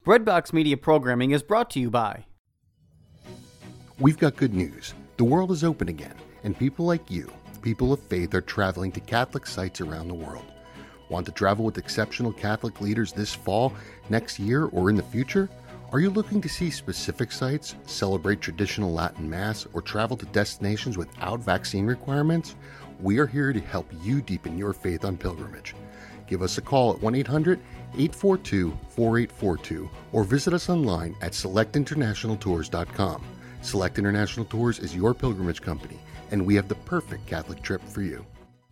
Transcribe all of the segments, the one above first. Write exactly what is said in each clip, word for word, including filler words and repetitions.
Breadbox Media Programming is brought to you by... We've got good news. The world is open again, and people like you, people of faith, are traveling to Catholic sites around the world. Want to travel with exceptional Catholic leaders this fall, next year, or in the future? Are you looking to see specific sites, celebrate traditional Latin Mass, or travel to destinations without vaccine requirements? We are here to help you deepen your faith on pilgrimage. Give us a call at one eight hundred, eight four two, four eight four two or visit us online at select international tours dot com. Select International Tours is your pilgrimage company, and we have the perfect Catholic trip for you.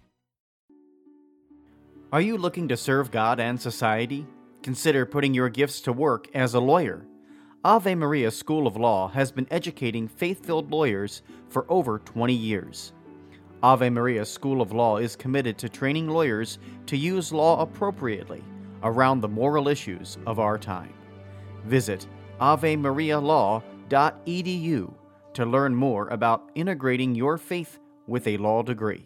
Are you looking to serve God and society? Consider putting your gifts to work as a lawyer. Ave Maria School of Law has been educating faith-filled lawyers for over twenty years. Ave Maria School of Law is committed to training lawyers to use law appropriately around the moral issues of our time. Visit ave maria law dot e d u to learn more about integrating your faith with a law degree.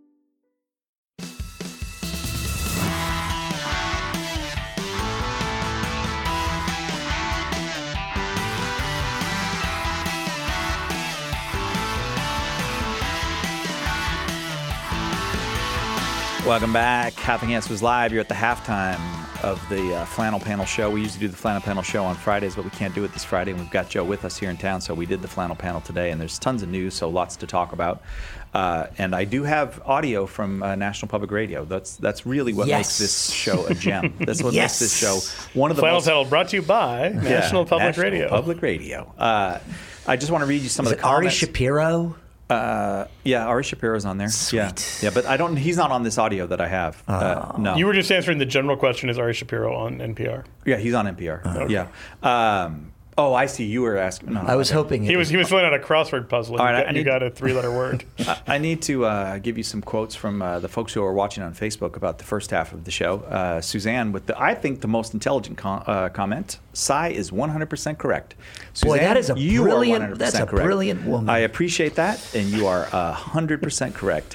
Welcome back. Catholic Answers Live. You're at the halftime of the uh, Flannel Panel Show. We used to do the Flannel Panel Show on Fridays, but we can't do it this Friday. And we've got Joe with us here in town, so we did the Flannel Panel today. And there's tons of news, so lots to talk about. Uh, and I do have audio from uh, National Public Radio. That's that's really what yes. makes this show a gem. That's what yes. makes this show one of the Flannel most... Panel brought to you by yeah, National Public National Radio. Public Radio. Uh, I just want to read you some Is of the it Ari comments. Shapiro? Uh, yeah, Ari Shapiro's on there. Sweet. Yeah, yeah, but I don't. He's not on this audio that I have. Oh. Uh, no, You were just answering the general question: is Ari Shapiro on N P R? yeah, he's on N P R. Okay. Yeah. Um, oh, I see. You were asking. No, no, I was okay. hoping He was he was filling out a crossword puzzle. And All you, right, got, I you need- got a three-letter word. I, I need to uh, give you some quotes from uh, the folks who are watching on Facebook about the first half of the show. Uh, Suzanne, with the I think the most intelligent com- uh, comment. Cy is one hundred percent correct. Boy, Suzanne, that is a you brilliant- are one hundred percent that's a correct. brilliant woman. I appreciate that, and you are one hundred percent correct.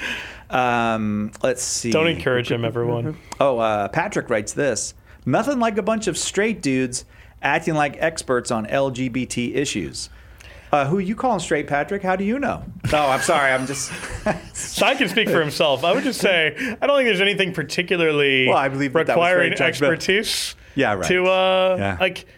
Um, let's see. Don't encourage him, everyone. Oh, uh, Patrick writes this. Nothing like a bunch of straight dudes acting like experts on L G B T issues. Uh, who you calling straight, Patrick? How do you know? Oh, I'm sorry. I'm just... Cy can speak for himself. I would just say, I don't think there's anything particularly Well, I believe that that was requiring very judgmental. expertise Yeah, right. to, uh, Yeah. like...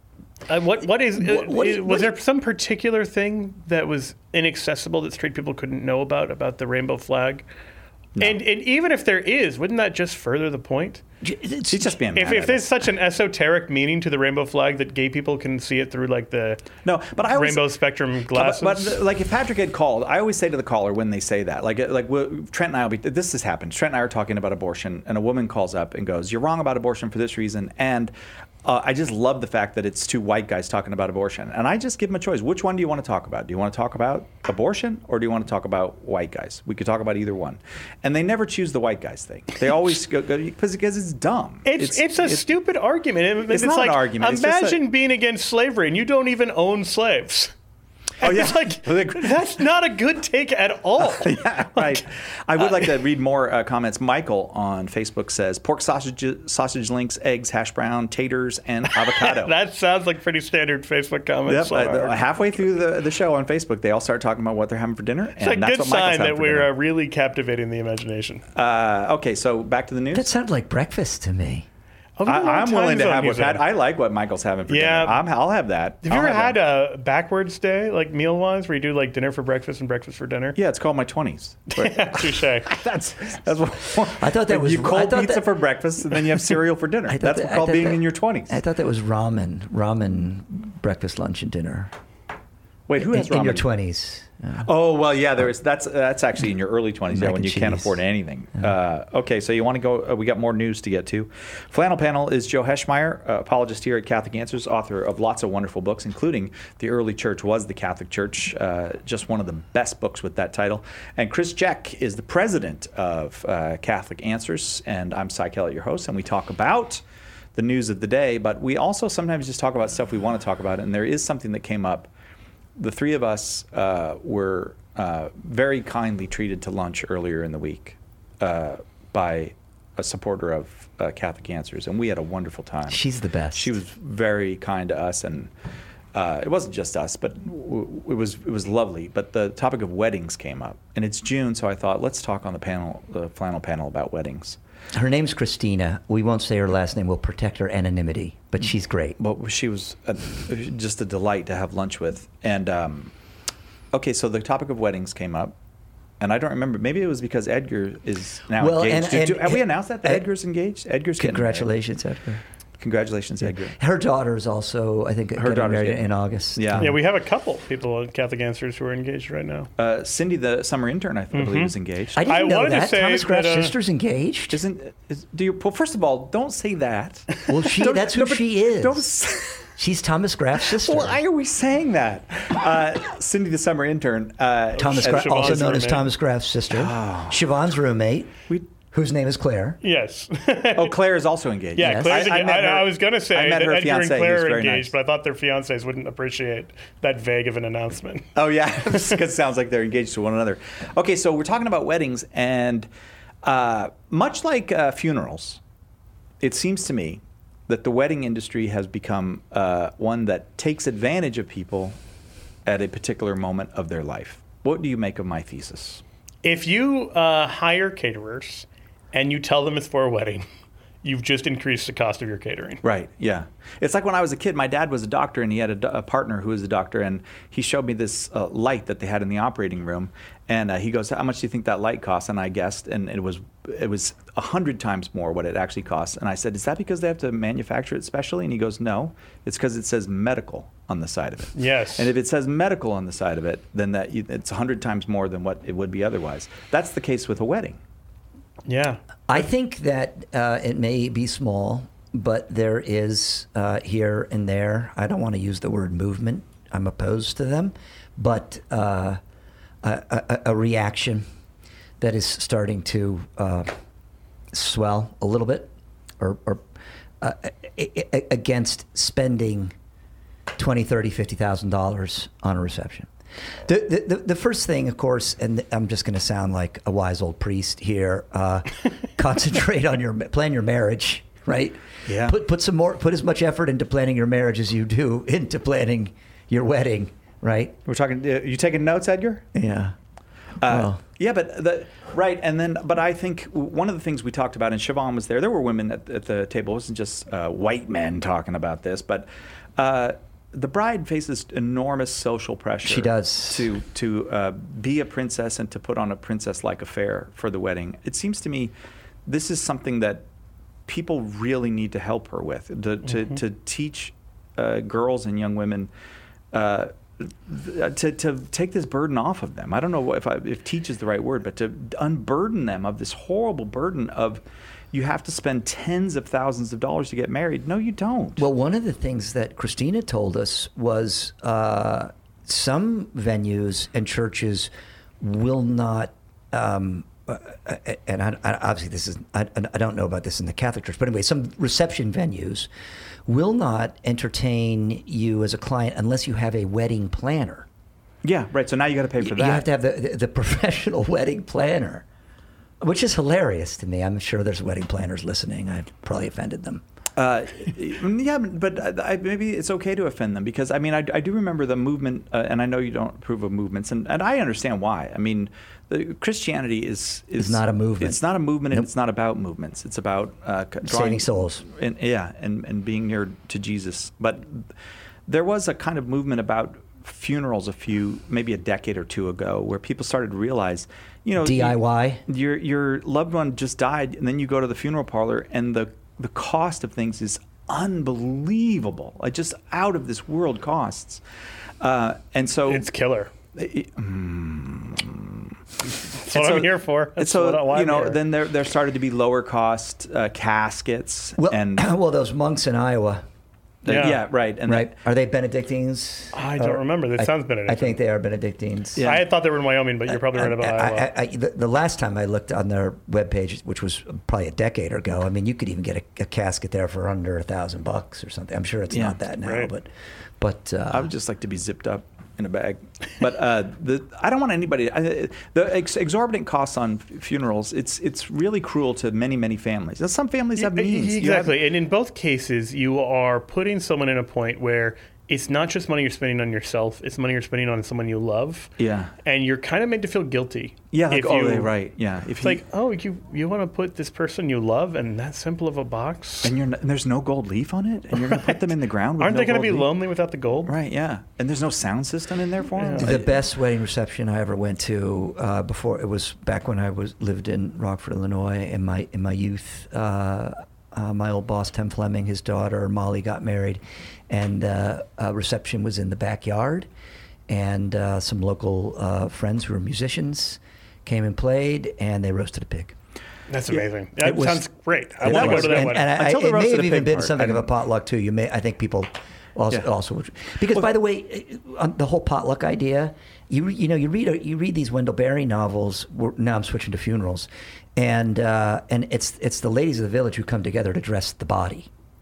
Uh, what what is, uh, What- what is is- was what there some particular thing that was inaccessible that straight people couldn't know about about the rainbow flag? And and even if there is, wouldn't that just further the point? It's, He's just being If, mad if at there's us. such an esoteric meaning to the rainbow flag that gay people can see it through like the No, but I always... rainbow spectrum But, glasses. but like if Patrick had called, I always say to the caller when they say that, like like we'll- Trent and I will be. This has happened. Trent and I are talking about abortion, and a woman calls up and goes, "You're wrong about abortion for this reason." And uh, I just love the fact that it's two white guys talking about abortion, and I just give them a choice. Which one do you want to talk about? Do you want to talk about abortion, or do you want to talk about white guys? We could talk about either one, and they never choose the white guys thing. They always go because because it's dumb. It's it's, a stupid argument. It- It's not like, an argument. It's just Imagine a- being against slavery and you don't even own slaves. Oh, yeah. It's like, that's not a good take at all. Yeah, right. I would like to read more uh, comments. Michael on Facebook says pork sausage, sausage links, eggs, hash brown, taters, and avocado. That sounds like pretty standard Facebook comments. Yep. on Uh, our- halfway through the, the show on Facebook, they all start talking about what they're having for dinner, and it's a that's good what Michael's sign having that for we're dinner. uh, really captivating the imagination. Uh, okay, so back to the news. that sounds like breakfast to me. Oh, look at I, all I'm the willing time to zone have he's what Pat. in. I like what Michael's having for Yeah. dinner. I'm, I'll have that. Have you I'll ever have had that. a backwards day, like meal-wise, where you do like dinner for breakfast and breakfast for dinner? Yeah, it's called my twenties. Touche. That's that's what I thought that was- you I cold thought pizza that- for breakfast and then you have cereal for dinner. I thought That's that- what I called thought being that- in your twenties. I thought that was ramen, ramen, breakfast, lunch, and dinner. Wait, who in, has in ramen? your twenties? Uh, Oh well, yeah. There is that's that's actually in your early twenties, yeah, Mac when and you can't cheese. afford anything. Uh, okay, so you want to go? Uh, we got more news to get to. Flannel Panel is Joe Heschmeyer, uh, apologist here at Catholic Answers, author of lots of wonderful books, including "The Early Church Was the Catholic Church," uh, just one of the best books with that title. And Chris Jeck is the president of uh, Catholic Answers, and I'm Cy Kellett, your host, and we talk about the news of the day, but we also sometimes just talk about stuff we want to talk about. And there is something that came up. The three of us uh, were uh, very kindly treated to lunch earlier in the week uh, by a supporter of uh, Catholic Answers, and we had a wonderful time. She's the best. She was very kind to us, and uh, it wasn't just us, but w- it was it was lovely. But the topic of weddings came up, and it's June, so I thought let's talk on the panel, the flannel panel, about weddings. Her name's Christina. We won't say her last name. We'll protect her anonymity, but she's great. Well, she was a, just a delight to have lunch with. And um, okay, so the topic of weddings came up, and I don't remember. Maybe it was because Edgar is now Well, engaged. and- Do- and- have we announced that, that Ed- Edgar's engaged? Edgar's getting married. Congratulations, Edgar. Congratulations, Edgar. Her daughter is also, I think, Her getting daughter's married getting- in August. Yeah. Yeah, we have a couple people on Catholic Answers who are engaged right now. Uh, Cindy, the summer intern, I th- believe, is engaged. I didn't I know wanted to that. say Thomas Graff's that, uh, sister's engaged. Isn't is, do you? Well, first of all, don't say that. Well, she, Don't- that's who no, but she is. Don't. s- She's Thomas Graff's sister. Why are we saying that? Uh, Cindy, the summer intern. Uh, Thomas And Graff, also Siobhan's known as roommate. Thomas Graff's sister. Siobhan's roommate, we, whose name is Claire. Yes. oh, Claire is also engaged. Yeah, Yes. Claire's I- I engaged. I, met her- I was going to I say met that her Edgar and fiancé. He Claire was are very engaged, nice. but I thought their fiancés wouldn't appreciate that vague of an announcement. Oh yeah, because it sounds like they're engaged to one another. Okay, so we're talking about weddings, and uh, much like uh, funerals, it seems to me that the wedding industry has become uh, one that takes advantage of people at a particular moment of their life. What do you make of my thesis? If you uh, hire caterers and you tell them it's for a wedding, you've just increased the cost of your catering. Right, yeah. It's like when I was a kid, my dad was a doctor, and he had a, do- a partner who was a doctor, and he showed me this uh, light that they had in the operating room, and uh, he goes, how much do you think that light costs? And I guessed, and it was it was a hundred times more what it actually costs. And I said, is that because they have to manufacture it specially? And he goes, no, it's because it says medical on the side of it. Yes. And if it says medical on the side of it, then that you, it's a hundred times more than what it would be otherwise. That's the case with a wedding. Yeah. I think that uh, it may be small, but there is uh, here and there, I don't want to use the word movement, I'm opposed to them, but uh, a, a, a reaction that is starting to uh, swell a little bit or, or uh, a- a- against spending twenty, thirty, fifty thousand dollars on a reception. The, the the first thing, of course, and I'm just going to sound like a wise old priest here. Uh, concentrate on your plan your marriage, right? Yeah. Put put some more, put as much effort into planning your marriage as you do into planning your wedding, right? We're talking. Uh, you taking notes, Edgar? Yeah. Uh, Well. yeah, but the, right, and then, but I think one of the things we talked about, and Siobhan was there. There were women at, at the table. It wasn't just uh, white men talking about this, but uh, the bride faces enormous social pressure. She does. to to uh, be a princess and to put on a princess-like affair for the wedding. It seems to me this is something that people really need to help her with to to, Mm-hmm. to teach uh, girls and young women. Uh, th- to, to take this burden off of them. I don't know if I, if teach is the right word, but to unburden them of this horrible burden of you have to spend tens of thousands of dollars to get married. No, you don't. Well, one of the things that Christina told us was uh, some venues and churches will not, um, uh, and I, I, obviously this is, I, I don't know about this in the Catholic Church, but anyway, some reception venues will not entertain you as a client unless you have a wedding planner. yeah, right. So now you got to pay for that. You have to have the, the, the professional wedding planner, which is hilarious to me. I'm sure there's wedding planners listening. I probably offended them. Uh, yeah, but I, maybe it's okay to offend them because I mean I, I do remember the movement, uh, and I know you don't approve of movements, and, and I understand why. I mean, the, Christianity is, is It's not a movement. It's not a movement, Nope. and it's not about movements. It's about uh, c- Saving drawing, souls. and yeah, and, and being near to Jesus. But there was a kind of movement about funerals a few, maybe a decade or two ago, where people started to realize, you know, D I Y. you- your your loved one just died, and then you go to the funeral parlor, and the the cost of things is unbelievable, like just out of this world costs. Uh, and so It's killer. it- That's and what so- I'm here for. and That's so what, why you I'm know, here. then there there started to be lower cost uh, caskets Well, and well, those monks in Iowa, the- Yeah. yeah. right, and right? Are they Benedictines? I don't Or- remember. That I- sounds Benedictine. I think they are Benedictines. Yeah. I had thought they were in Wyoming, but you're probably right about I- Iowa. I- I- the, the last time I looked on their webpage, which was probably a decade ago, I mean, you could even get a, a casket there for under a thousand bucks or something. I'm sure it's Yeah, not that now, right. but but uh, I would just like to be zipped up. in a bag. But uh, the I don't want anybody. I, the ex- exorbitant costs on funerals. It's it's really cruel to many many families. Now, some families have means. Exactly, have, and in both cases, you are putting someone in a point where it's not just money you're spending on yourself; it's money you're spending on someone you love. Yeah, and you're kind of made to feel guilty. Yeah, like, if oh, you, right. Yeah, if it's he, like, oh, you you want to put this person you love in that simple of a box, and, you're not, and there's no gold leaf on it, and you're going to put them in the ground. With Aren't no they going to be leaf? lonely without the gold? Right. Yeah, and there's no sound system in there for them. The best wedding reception I ever went to uh, before it was back when I was lived in Rockford, Illinois, in my in my youth. Uh, uh, my old boss Tim Fleming, his daughter Molly got married, and uh, a reception was in the backyard, and uh, some local uh, friends who were musicians came and played, and they roasted a pig. That's amazing. That was, sounds great. I want to go to that and, wedding. And I, Until the it may roasted have a even pig been part, something I of a don't- potluck too. You may, I think people also Yeah. also would, because by the way, uh, the whole potluck idea. You you know you read a, you read these Wendell Berry novels. We're, now I'm switching to funerals, and uh, and it's it's the ladies of the village who come together to dress the body.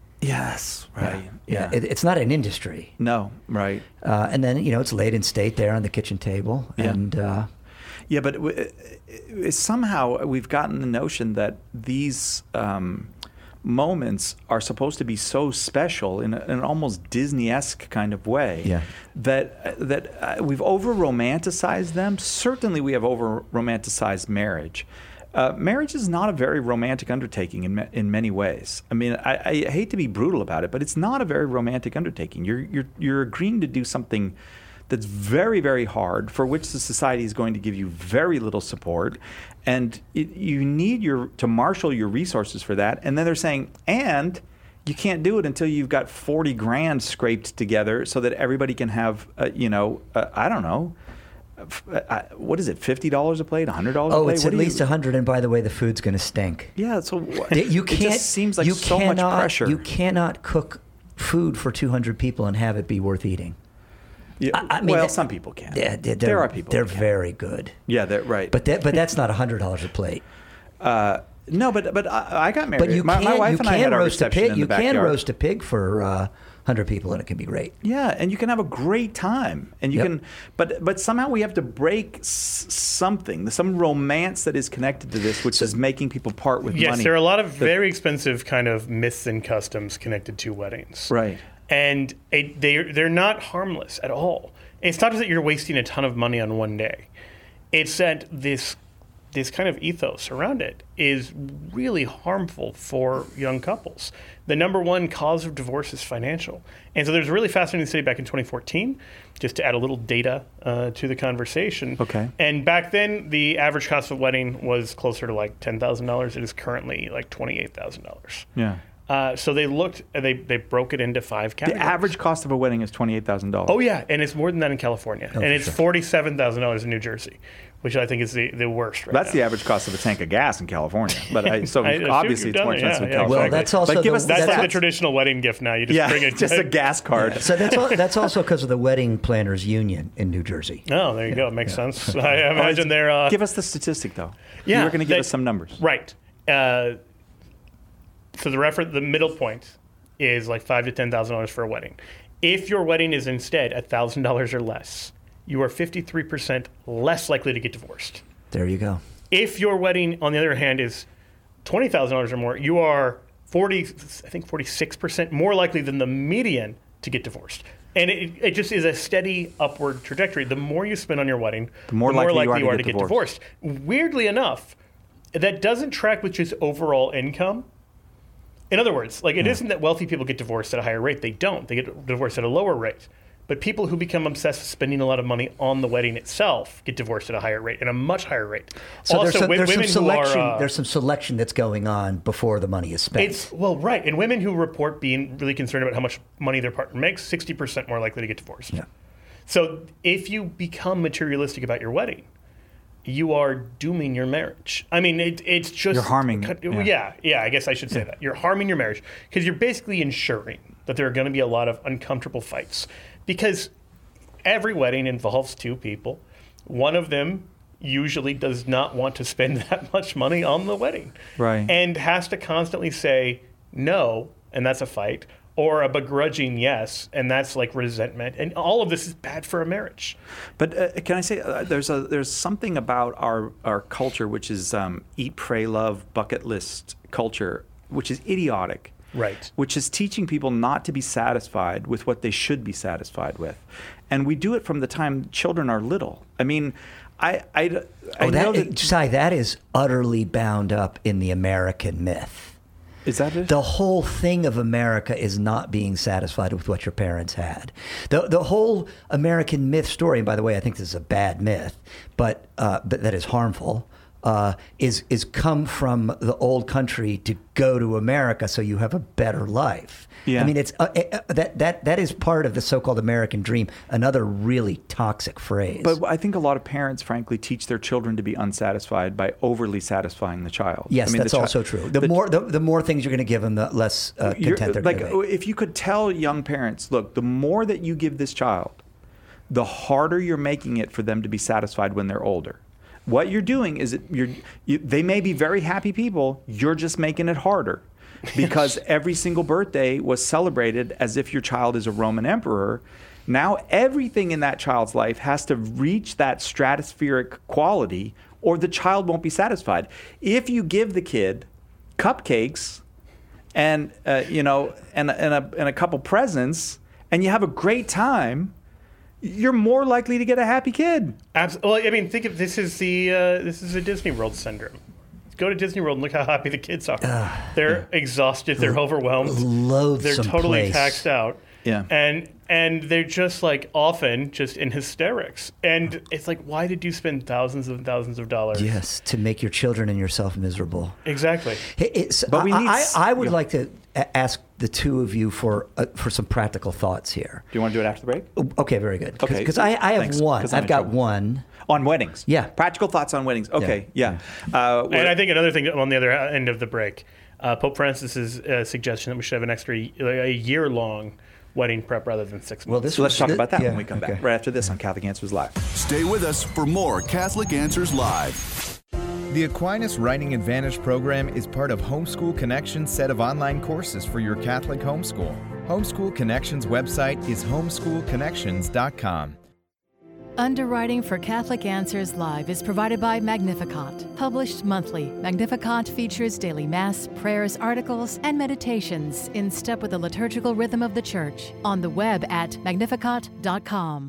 Yes. Right. Yeah, It, it's not an industry. No. Right. Uh, and then you know it's laid in state there on the kitchen table, Yeah. and uh, Yeah, but w- it- somehow we've gotten the notion that these um, moments are supposed to be so special in, a, in an almost Disney-esque kind of way. Yeah. That that uh, we've over-romanticized them. Certainly, we have over-romanticized marriage. Uh, marriage is not a very romantic undertaking in ma- in many ways. I mean, I, I hate to be brutal about it, but it's not a very romantic undertaking. You're you're you're agreeing to do something that's very, very hard, for which the society is going to give you very little support, and it, you need your to marshal your resources for that. And then they're saying, and you can't do it until you've got forty grand scraped together, so that everybody can have, uh, you know, uh, I don't know, f- uh, what is it, fifty dollars a plate, a hundred dollars a oh, plate? it's What at do you- least a hundred. And by the way, the food's going to stink. Yeah, so what, You it can't. just seems like you so cannot, much pressure. You cannot cook food for two hundred people and have it be worth eating. Yeah, I- I mean, well, that- some people can. They're, they're, there are people. They're that can. very good, Yeah, they're right. but that, but that's not a hundred dollars a plate. Uh, no, but but I, I got married. But you my, can my wife you and I can had our roast a reception pig. in You the can backyard. roast a pig for uh, hundred people, and it can be great. Yeah, and you can have a great time, and you Yep. can. But but somehow we have to break s- something, some romance that is connected to this, which is making people part with Yes, money. there are a lot of very expensive kind of myths and customs connected to weddings. Right. And it, they they're not harmless at all. It's not just that you're wasting a ton of money on one day. It's that this this kind of ethos around it is really harmful for young couples. The number one cause of divorce is financial. And so there's a really fascinating study back in twenty fourteen, just to add a little data uh, to the conversation. Okay. And back then, the average cost of a wedding was closer to like ten thousand dollars. It is currently like twenty-eight thousand dollars. Yeah. Uh, so they looked, they they broke it into five The categories. average cost of a wedding is twenty-eight thousand dollars. Oh yeah, and it's more than that in California, Oh, and for it's sure. forty-seven thousand dollars in New Jersey, which I think is the, the worst right That's now. the average cost of a tank of gas in California. But I, so I assume obviously you've it's done more it, expensive yeah, in yeah, California. Well, that's also But give the- us That's the like the stats. traditional wedding gift now. You just Yeah, bring a just a gas card. So that's all, that's also because of the wedding planners union in New Jersey. Oh, there you go. It makes sense. I imagine they're uh, Give us the statistic, though. yeah, You were going to give they- us some numbers. right. Uh, so the refer- the middle point is like five to ten thousand dollars for a wedding. If your wedding is instead a thousand dollars or less, you are fifty-three percent less likely to get divorced. There you go. If your wedding, on the other hand, is twenty thousand dollars or more, you are forty, I think forty-six percent more likely than the median to get divorced. And it, it just is a steady upward trajectory. The more you spend on your wedding, The more likely you are to to get get divorced. Weirdly enough, that doesn't track with just overall income. In other words, like it isn't that wealthy people get divorced at a higher rate. They don't. They get divorced at a lower rate. But people who become obsessed with spending a lot of money on the wedding itself get divorced at a higher rate, and a much higher rate. So also, there's some, wi- there's some women selection. who are, uh, there's some selection that's going on before the money is spent. It's well, right, and women who report being really concerned about how much money their partner makes, sixty percent more likely to get divorced. Yeah. So if you become materialistic about your wedding, you are dooming your marriage. I mean, it, it's just You're harming it, Yeah. yeah. yeah, I guess I should say that you're harming your marriage because you're basically ensuring that there are going to be a lot of uncomfortable fights because every wedding involves two people. One of them usually does not want to spend that much money on the wedding. Right. And has to constantly say no, and that's a fight, or a begrudging yes, and that's like resentment. And all of this is bad for a marriage. But uh, can I say uh, there's a there's something about our our culture which is um, eat, pray, love, bucket list culture, which is idiotic. Right. Which is teaching people not to be satisfied with what they should be satisfied with. And we do it from the time children are little. I mean, I, I, I oh, know that, that... Josiah, that is utterly bound up in the American myth. Is that it? The whole thing of America is not being satisfied with what your parents had. The the whole American myth story, and by the way, I think this is a bad myth, but, uh, but that is harmful, uh, is is come from the old country to go to America so you have a better life. Yeah. I mean, it's uh, uh, that that that is part of the so-called American dream. Another really toxic phrase. But I think a lot of parents, frankly, teach their children to be unsatisfied by overly satisfying the child. Yes, I mean, that's the chi- also true. The, the more the, the more things you're going to give them, the less uh, content they're like, going to be. if you could tell young parents, look, the more that you give this child, the harder you're making it for them to be satisfied when they're older. What you're doing is it, you're, you, they may be very happy people. You're just making it harder. Because every single birthday was celebrated as if your child is a Roman emperor. Now everything in that child's life has to reach that stratospheric quality or the child won't be satisfied. If you give the kid cupcakes and uh, you know and, and, a, and a couple presents and you have a great time, you're more likely to get a happy kid. Absolutely. Well, I mean, think of this is the uh, this is a Disney World syndrome. Go to Disney World and look how happy the kids are. Uh, they're exhausted. They're overwhelmed. Loathsome They're totally place. taxed out. Yeah. And and they're just like often just in hysterics. And it's like, why did you spend thousands and thousands of dollars? Yes, to make your children and yourself miserable. Exactly. It's, But we I, need I, s- I would yeah. like to a- ask the two of you for uh, for some practical thoughts here. Do you want to do it after the break? Okay, very good. Okay. Because I, I have Thanks, one. 'cause I'm I've in got trouble. one. On weddings. Yeah. Practical thoughts on weddings. Okay. Yeah. Uh, And we're- I think another thing on the other end of the break, uh, Pope Francis's uh, suggestion that we should have an extra a year long wedding prep rather than six months. Well, this so let's was- talk th- about that yeah, when we come okay. back. Right after this on Catholic Answers Live. Stay with us for more Catholic Answers Live. The Aquinas Writing Advantage program is part of Homeschool Connections' set of online courses for your Catholic homeschool. Homeschool Connections' website is homeschool connections dot com. Underwriting for Catholic Answers Live is provided by Magnificat. Published monthly, Magnificat features daily Mass, prayers, articles, and meditations in step with the liturgical rhythm of the Church. On the web at magnificat dot com.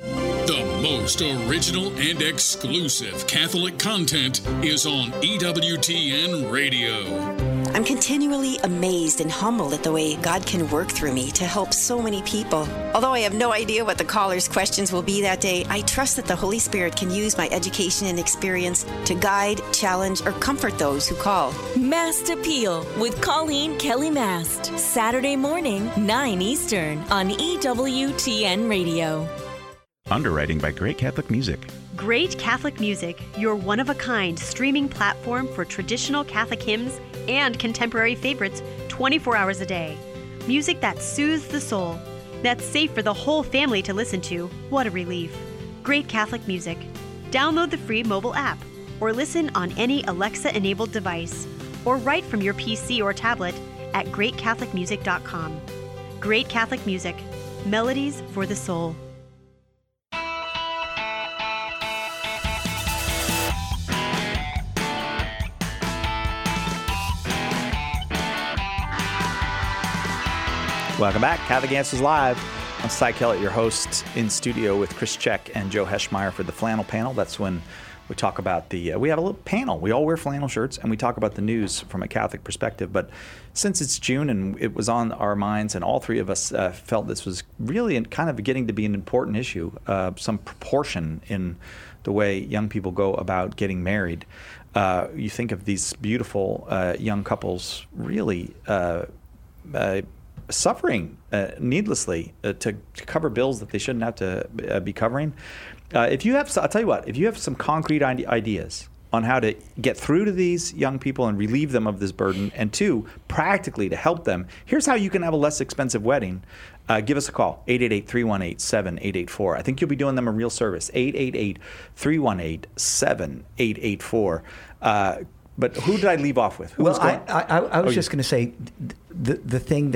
The most original and exclusive Catholic content is on E W T N Radio. I'm continually amazed and humbled at the way God can work through me to help so many people. Although I have no idea what the callers' questions will be that day, I trust that the Holy Spirit can use my education and experience to guide, challenge, or comfort those who call. Mast Appeal with Colleen Kelly Mast. Saturday morning, nine Eastern on E W T N Radio. Underwriting by Great Catholic Music. Great Catholic Music, your one-of-a-kind streaming platform for traditional Catholic hymns and contemporary favorites twenty-four hours a day. Music that soothes the soul, that's safe for the whole family to listen to. What a relief. Great Catholic Music. Download the free mobile app or listen on any Alexa-enabled device or write from your P C or tablet at great catholic music dot com. Great Catholic Music. Melodies for the soul. Welcome back. Catholic Answers Live. I'm Cy Kellett, your host, in studio with Chris Check and Joe Heschmeyer for the flannel panel. That's when we talk about the, uh, we have a little panel. We all wear flannel shirts and we talk about the news from a Catholic perspective. But since it's June and it was on our minds and all three of us uh, felt this was really kind of getting to be an important issue, uh, some proportion in the way young people go about getting married. Uh, you think of these beautiful uh, young couples really uh, uh, suffering uh, needlessly uh, to, to cover bills that they shouldn't have to uh, be covering. Uh, if you have, I'll tell you what, if you have some concrete ide- ideas on how to get through to these young people and relieve them of this burden, and two, practically to help them, here's how you can have a less expensive wedding. Uh, give us a call, eight eight eight, three one eight, seven eight eight four. I think you'll be doing them a real service, eight eight eight, three one eight, seven eight eight four. Uh, but who did I leave off with? Who well, was going? I, I, I was Oh, just you- going to say the the thing that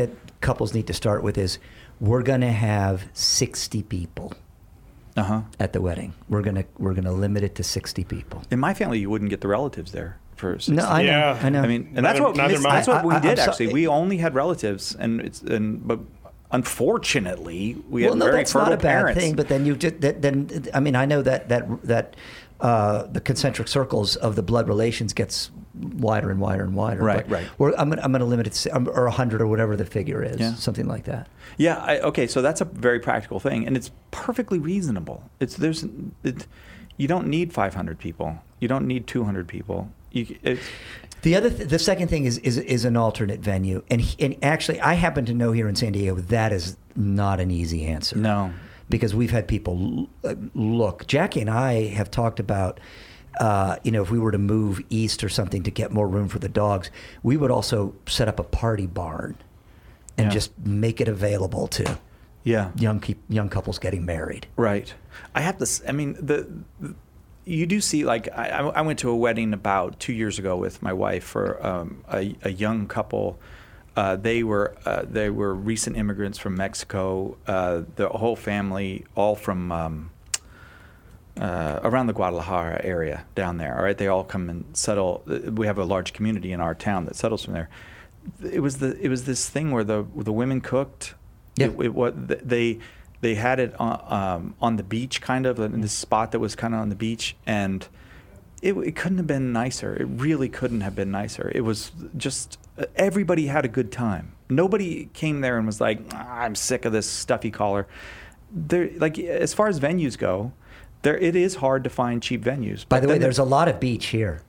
couples need to start with is we're going to have sixty people uh-huh. at the wedding. We're going to we're going to limit it to sixty people. In my family, you wouldn't get the relatives there. For no, I know, yeah. I know. I mean, and that's Neither- what neither this, mine. that's what we I- I- did I'm so- actually. We only had relatives, and it's and but unfortunately, we well, had no, very that's fertile not a bad parents. thing. But then you just that, then I mean, I know that that that uh, the concentric circles of the blood relations gets wider and wider and wider. Right, but right. We're, I'm gonna, I'm going to limit it to um, or a hundred or whatever the figure is, Yeah. something like that. Yeah. I, okay. So that's a very practical thing, and it's perfectly reasonable. It's there's, it, you don't need five hundred people. You don't need two hundred people. You, it, The other, th- the second thing is, is is an alternate venue, and he- and actually, I happen to know here in San Diego that is not an easy answer. No, because we've had people l- look. Jackie and I have talked about, uh, you know, if we were to move east or something to get more room for the dogs, we would also set up a party barn, and Yeah. just make it available to, yeah, young keep, young couples getting married. Right. I have this. I mean, the, the you do see like I, I went to a wedding about two years ago with my wife for um, a, a young couple. Uh, they were uh, they were recent immigrants from Mexico. Uh, the whole family, all from um, uh, around the Guadalajara area down there. All right, they all come and settle. We have a large community in our town that settles from there. It was the it was this thing where the the women cooked. Yeah. It, it, what they. They had it on, um, on the beach, kind of, in this spot that was kind of on the beach, and it, it couldn't have been nicer. It really couldn't have been nicer. It was just, everybody had a good time. Nobody came there and was like, ah, I'm sick of this stuffy collar. There, like, as far as venues go, there it is hard to find cheap venues. By the way, then there's a lot of beach here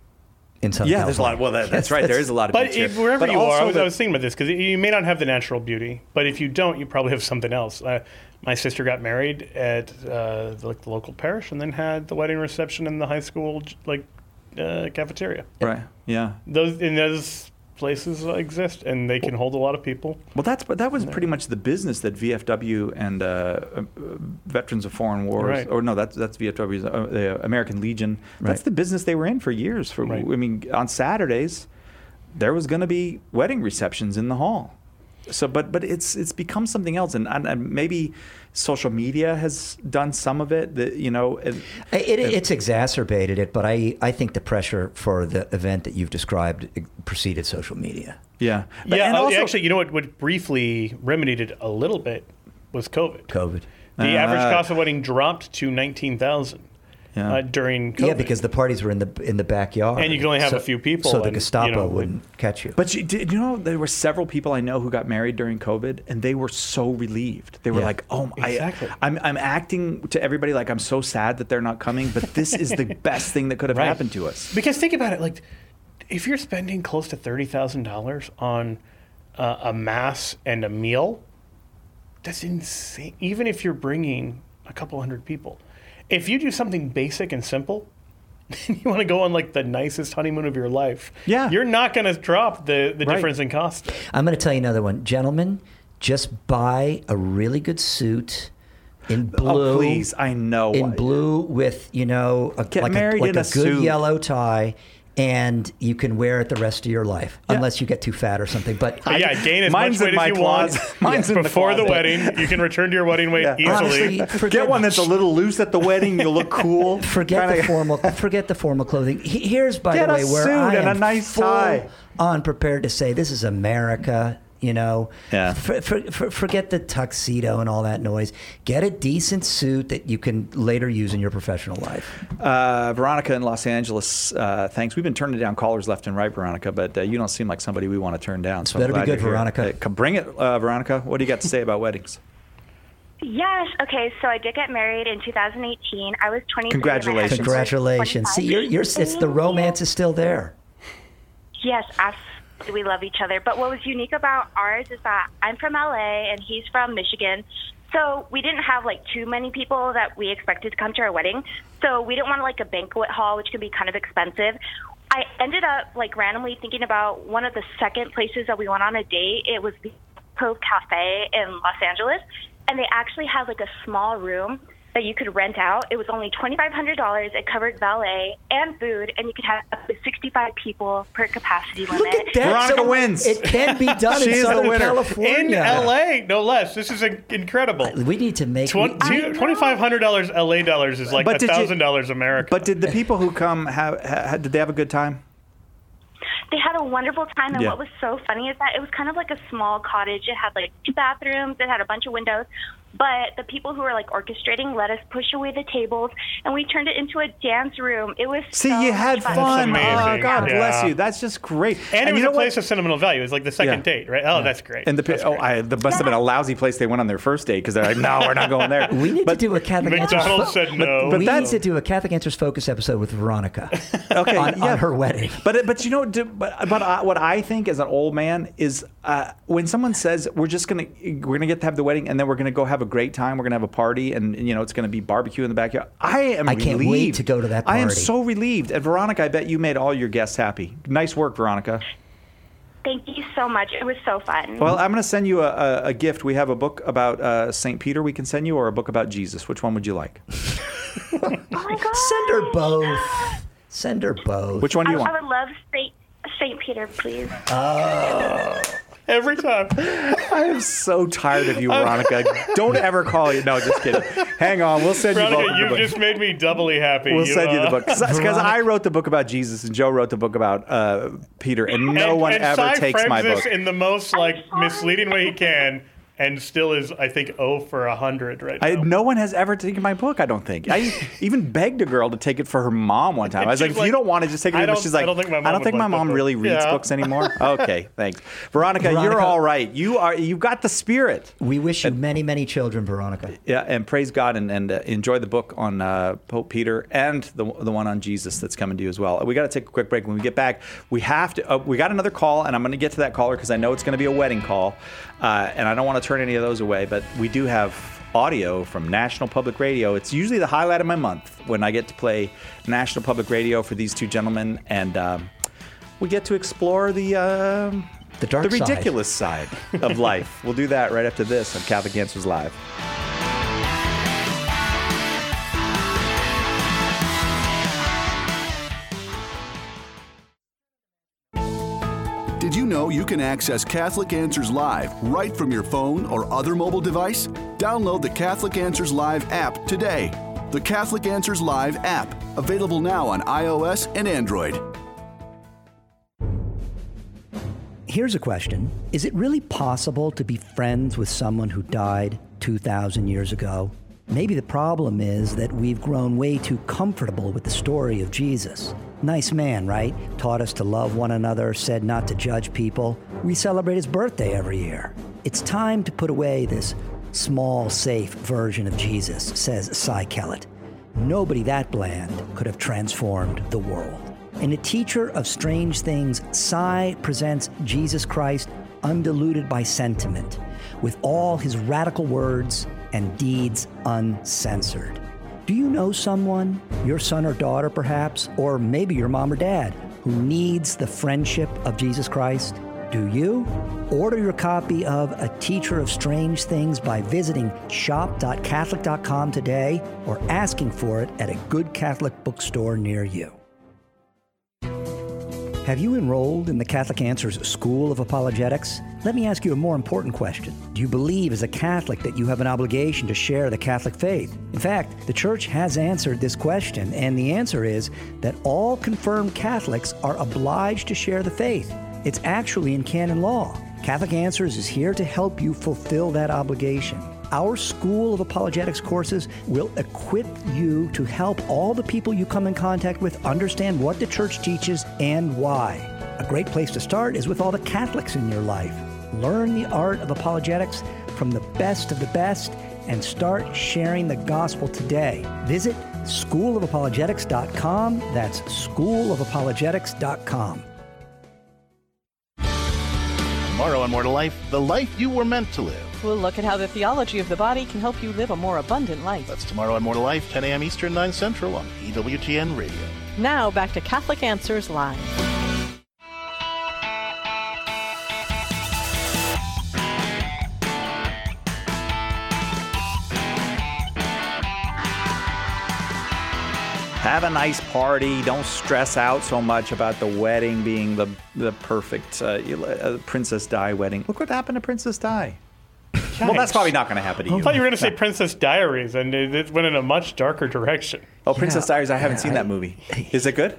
in Southern Yeah, there's a lot. California. Well, that, that's Yes, right. There is a lot of But beach here. if, wherever But you are, also I was, the- I was thinking about this because you may not have the natural beauty, but if you don't, you probably have something else. Uh, my sister got married at uh, the, like the local parish, and then had the wedding reception in the high school like uh, cafeteria. Right. Yeah. Those and those places exist, and they can hold a lot of people. Well, that's but that was pretty much the business that V F W and uh, uh, Veterans of Foreign Wars, Right. or no, that's that's V F W's uh, the American Legion. That's Right. the business they were in for years. For Right. I mean, on Saturdays, there was going to be wedding receptions in the hall. So, but but it's it's become something else, and, and, and maybe social media has done some of it. That you know, it, It, it, it's exacerbated it, but I, I think the pressure for the event that you've described preceded social media. yeah, But- yeah, and uh, also- actually, you know what? What briefly remedied it a little bit was COVID. COVID. The average Uh, cost of wedding dropped to nineteen thousand Yeah. uh, during COVID. Yeah, because the parties were in the in the backyard, And you can only have so, a few people, so the and, Gestapo you know, wouldn't catch you. But you, did you know there were several people I know who got married during COVID, and they were so relieved. They were Yeah. like, "Oh, Exactly. I, I'm I'm acting to everybody like I'm so sad that they're not coming, but this is the best thing that could have Right. happened to us." Because think about it, like if you're spending close to thirty thousand dollars on uh, a mass and a meal, that's insane. Even if you're bringing a couple hundred people, if you do something basic and simple, and you want to go on like the nicest honeymoon of your life, Yeah. you're not going to drop the the Right. difference in cost. I'm going to tell you another one, gentlemen. Just buy a really good suit in blue. Oh, please, I know. in blue with you know a, Get like married a, like in a a good suit. yellow tie, and you can wear it the rest of your life, Yeah. unless you get too fat or something. But But yeah, gain as Mine's much in weight my as you want. closet. Mine's in the before the, closet. wedding. You can return to your wedding weight Yeah. easily. honestly, forget, Get one that's a little loose at the wedding. You'll look cool. forget Kinda- the formal forget the formal clothing. He- Here's by Get the a way where suit I and am a nice full tie. on prepared to say this is America. You know, Yeah. For, for, for, forget the tuxedo and all that noise. Get a decent suit that you can later use in your professional life. Uh, Veronica in Los Angeles, uh, thanks. We've been turning down callers left and right, Veronica, but uh, you don't seem like somebody we want to turn down. So I'm better be glad good, you're here. Veronica. Uh, come bring it, uh, Veronica. What do you got to say about weddings? Yes. Okay. So I did get married in two thousand eighteen. I was twenty-three. Congratulations. Congratulations. See, you're, you're, it's the romance is still there. Yes, absolutely. We love each other. But what was unique about ours is that I'm from L A and he's from Michigan. So we didn't have like too many people that we expected to come to our wedding. So we didn't want like a banquet hall, which can be kind of expensive. I ended up like randomly thinking about one of the second places that we went on a date. It was the Cove Cafe in Los Angeles. And they actually had like a small room that you could rent out. It was only twenty-five hundred dollars. It covered valet and food, and you could have up to sixty-five people per capacity limit. Look at that. Veronica So wins. It can be done She in is the Southern winner. California. In L A, no less. This is in- incredible. We need to make... Twen- two- twenty-five hundred dollars L A dollars is like But did you- one thousand dollars American. But did the people who come have, ha, did they have a good time? They had a wonderful time, and Yeah. what was so funny is that it was kind of like a small cottage. It had like two bathrooms, it had a bunch of windows, but the people who were like orchestrating let us push away the tables, and we turned it into a dance room. It was See, so you much had fun. fun. That's Oh, amazing. God Yeah. bless you. That's just great. and it was you know a place what? of sentimental value. It was like the second Yeah. date, right? Oh, that's great. And the That's oh, great. I, the must have been a lousy place they went on their first date because they're like, no, we're not going there. We need but, to do a Catholic Answers... McDonald's fo- said no. but we that's- need to do a Catholic Answers Focus episode with Veronica Okay, on, yeah. on her wedding. But but you know, do- but but I, what I think as an old man is uh, when someone says we're just gonna we're gonna get to have the wedding and then we're gonna go have a great time, we're gonna have a party, and you know it's gonna be barbecue in the backyard. I am. I can't relieved. wait to go to that I am party. so relieved. And Veronica, I bet you made all your guests happy. Nice work, Veronica. Thank you so much. It was so fun. Well, I'm gonna send you a, a, a gift. We have a book about uh, Saint Peter we can send you, or a book about Jesus. Which one would you like? Oh my God. Send her both. Send her both. Which one do I, you want? I would love Saint Saint Peter, please. Every time. I am so tired of you, Veronica. Don't ever call you. No, just kidding. Hang on. We'll send you both Veronica, the you've book. just made me doubly happy. We'll send you the uh, book. Because I wrote the book about Jesus and Joe wrote the book about uh, Peter, and no and, one and ever Cy takes frames my this book. in the most like misleading way he can, and still is, I think, oh for a hundred right now. I, no one has ever taken my book, I don't think. I even begged a girl to take it for her mom one time. I was She's like, if like, you don't want it, just take it. I But don't- she's like, I don't think my mom I don't would think my like that mom book. really reads Yeah. books anymore. Okay, thanks. Veronica, you're Veronica- all right. You are. You got the spirit. We wish you many, many children, Veronica. Yeah, and praise God and, and uh, enjoy the book on uh, Pope Peter and the the one on Jesus that's coming to you as well. We got to take a quick break. When we get back, we have to. Uh, we got another call, and I'm going to get to that caller because I know it's going to be a wedding call, uh, and I don't want to turn any of those away. But we do have audio from National Public Radio. It's usually the highlight of my month when I get to play National Public Radio for these two gentlemen, and um, we get to explore the. Uh, The dark the side. ridiculous side of life. We'll do that right after this on Catholic Answers Live. Did you know you can access Catholic Answers Live right from your phone or other mobile device? Download the Catholic Answers Live app today. The Catholic Answers Live app, available now on iOS and Android. Here's a question. Is it really possible to be friends with someone who died two thousand years ago? Maybe the problem is that we've grown way too comfortable with the story of Jesus. Nice man, right? Taught us to love one another, said not to judge people. We celebrate his birthday every year. It's time to put away this small, safe version of Jesus, says Cy Kellett. Nobody that bland could have transformed the world. In A Teacher of Strange Things, Cy presents Jesus Christ undiluted by sentiment, with all his radical words and deeds uncensored. Do you know someone, your son or daughter perhaps, or maybe your mom or dad, who needs the friendship of Jesus Christ? Do you? Order your copy of A Teacher of Strange Things by visiting shop dot catholic dot com today or asking for it at a good Catholic bookstore near you. Have you enrolled in the Catholic Answers School of Apologetics? Let me ask you a more important question. Do you believe as a Catholic that you have an obligation to share the Catholic faith? In fact, the Church has answered this question, and the answer is that all confirmed Catholics are obliged to share the faith. It's actually in canon law. Catholic Answers is here to help you fulfill that obligation. Our School of Apologetics courses will equip you to help all the people you come in contact with understand what the Church teaches and why. A great place to start is with all the Catholics in your life. Learn the art of apologetics from the best of the best and start sharing the gospel today. Visit school of apologetics dot com. That's school of apologetics dot com. Tomorrow on More to Life, the life you were meant to live. We'll look at how the theology of the body can help you live a more abundant life. That's tomorrow on More to Life, ten a.m. Eastern, nine Central on E W T N Radio. Now back to Catholic Answers Live. have a nice party. Don't stress out so much about the wedding being the the perfect uh, uh, Princess Di wedding. Look what happened to Princess Di. Well, that's probably not going to happen to you. I thought you were going to say Princess Diaries, and it, it went in a much darker direction. Oh, Princess Yeah, Diaries, I haven't yeah, seen I- that movie. Is it good?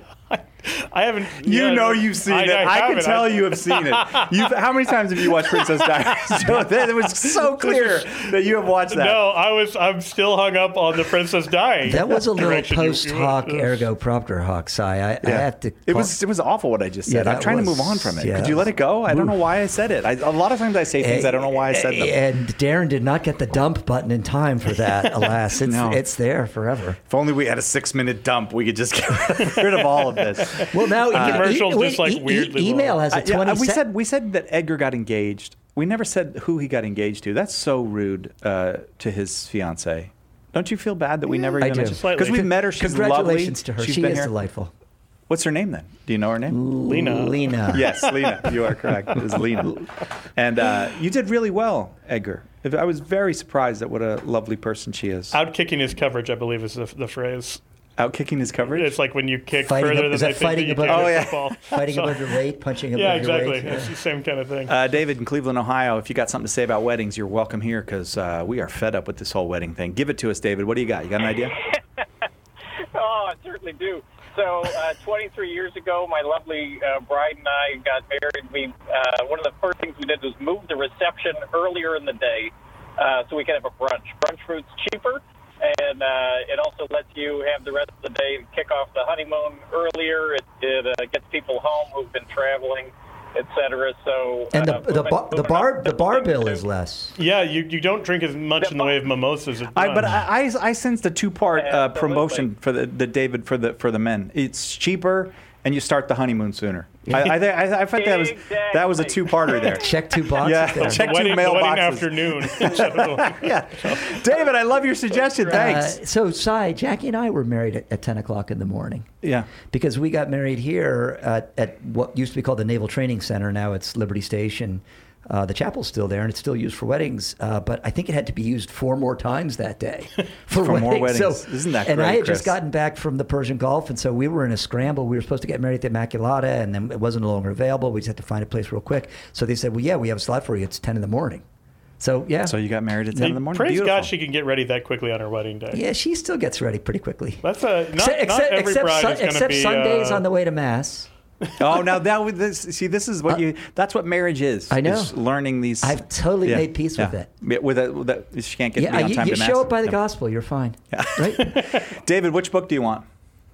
I haven't. You yeah, know you've seen I, it. I, I, can haven't. tell I- you have seen it. You've, how many times have you watched Princess Diaries? It was so clear that you have watched that. No, I was. I'm still hung up on the Princess Di. That was a little direction you- post you- hoc uh, ergo propter hoc, Si. I, I have to. It was it was awful what I just Yeah, said. I'm that trying to was- move on from it. yeah, Could you that let it go? I don't know Oof. why I said it. I, a lot of times I say things I don't know why I said them. And Darren did not get the dump button in time for that. Alas, it's No. it's there forever. If only we had a six minute dump, we could just get rid of all of this. Well, now Uh, commercials e- just, like, e- weirdly e- email has a Uh, yeah, twenty. we sec- said we said that Edgar got engaged. We never said who he got engaged to. That's so rude uh, to his fiance. Don't you feel bad that we never I even do. mentioned? Because we met her. She's lovely. Congratulations to her. She's She been is here. delightful. What's her name then? Do you know her name? Lena. Lena. Yes, Lena. You are correct. It was Lena. And uh, you did really well, Edgar. I was very surprised at what a lovely person she is. Outkicking his coverage, I believe, is the, the phrase. Outkicking his coverage? It's like when you kick Fighting further ab- than is they that think fighting that you above can your- in Oh, yeah. football. Fighting So- above your weight, punching above Yeah, your exactly. weight. It's the same kind of thing. Uh, David in Cleveland, Ohio, if you got something to say about weddings, you're welcome here because uh, we are fed up with this whole wedding thing. Give it to us, David. What do you got? You got an idea? Oh, I certainly do. So, uh, twenty-three years ago, my lovely uh, bride and I got married. We uh, one of the first things we did was move the reception earlier in the day uh, so we could have a brunch. Brunch food's cheaper, and uh, it also lets you have the rest of the day to kick off the honeymoon earlier. It, it uh, gets people home who've been traveling, et cetera. So, And the uh, the moving- bar, the moving bar up the to bar things bill to- is less. Yeah, you, you don't drink as much in the way of mimosas at I, but brunch. I, I, I sensed a two-part uh, Absolutely. promotion for the, the David for the for the men. It's cheaper, and you start the honeymoon sooner. I, I, think- I, I thought that was that was a two-parter there. Check two boxes Yeah, there. check the wedding, two the wedding mailboxes. afternoon. Yeah, David, I love your suggestion. Thanks. Uh, so, Si, Jackie and I were married at, at ten o'clock in the morning. Yeah. Because we got married here at, at what used to be called the Naval Training Center. Now it's Liberty Station. Uh, the chapel's still there, and it's still used for weddings. Uh, but I think it had to be used four more times that day for, For more weddings. weddings. So, Isn't that And great, I had Chris? just gotten back from the Persian Gulf, and so we were in a scramble. We were supposed to get married at the Immaculata, and then it wasn't no longer available. We just had to find a place real quick. So they said, "Well, yeah, we have a slot for you. It's ten in the morning." So yeah. So you got married at ten in the morning. Praise Beautiful. God she can get ready that quickly on her wedding day. Yeah, she still gets ready pretty quickly. That's a not, except not except, every except, bride Sun- is going to except be Sundays uh, on the way to mass. Oh, now that would this see this is what you that's what marriage is. I know. Is learning these. I've totally Yeah, made peace with yeah. it. Yeah, with that, with that, she can't get to Yeah, be on you, time you to show mass. up by the Yeah. gospel, you're fine. Right? David, which book do you want?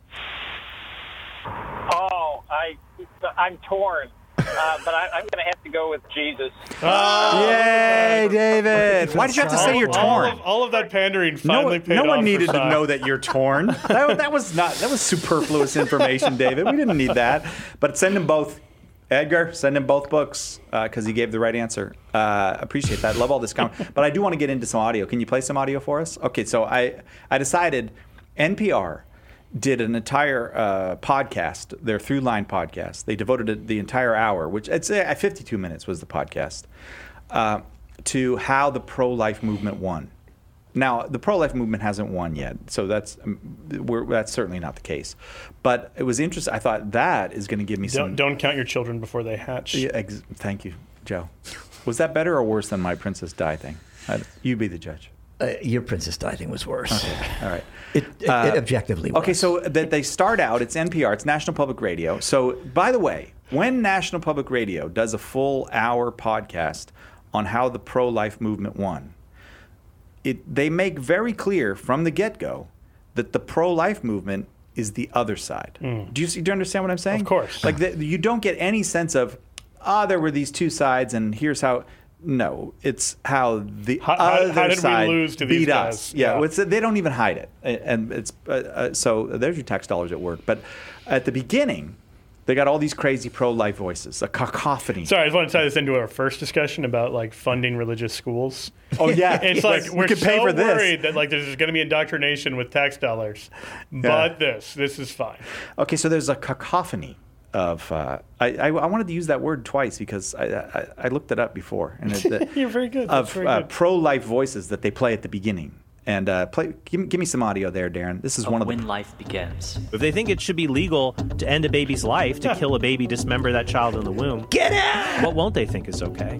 Oh, I, I'm torn, uh, but I, I'm going to have to go with Jesus. Yay, David! Why did you have to say you're all torn? Of, all of that pandering No, finally one- paid no off one for needed to Si. know that you're torn. that, that was not that was superfluous information, David. We didn't need that. But send them both. Edgar, send him both books because he gave the right answer. Uh, appreciate that. Love all this comment. But I do want to get into some audio. Can you play some audio for us? Okay, so I I decided N P R did an entire uh, podcast, their Through Line podcast. They devoted it the entire hour, which it's uh, fifty-two minutes was the podcast, uh, to how the pro-life movement won. Now, the pro-life movement hasn't won yet, so that's um, we're, that's certainly not the case. But it was interesting. I thought that is going to give me some. Don't, don't count your children before they hatch. Yeah, ex- thank you, Joe. Was that better or worse than my Princess Di thing? I, you be the judge. Uh, your Princess Di thing was worse. Okay. All right. It, it, Uh, it objectively was. Okay, so that they start out, it's N P R, it's National Public Radio. So, by the way, when National Public Radio does a full hour podcast on how the pro-life movement won, it they make very clear from the get-go that the pro-life movement is the other side. Mm. Do you see, do you understand what I'm saying? Of course. Like the, you don't get any sense of, ah, there were these two sides, and here's how. No, it's how the How- how- other how did we side lose to these beat guys? us. Yeah, Yeah. It's, they don't even hide it, and it's uh, uh, so there's your tax dollars at work. But at the beginning, they got all these crazy pro-life voices, a cacophony. Sorry, I just want to tie this into our first discussion about like funding religious schools. Oh yeah, It's Yes, like you we're could pay so for this. worried that like there's going to be indoctrination with tax dollars, but this this is fine. Okay, so there's a cacophony of. Uh, I, I I wanted to use that word twice because I I, I looked it up before, and it, the, You're very good. That's of very uh, good. pro-life voices that they play at the beginning. And uh, play, give, give me some audio there, Darren. This is of one of when the... life begins. If they think it should be legal to end a baby's life, to kill a baby, dismember that child in the womb, get out! What won't they think is okay?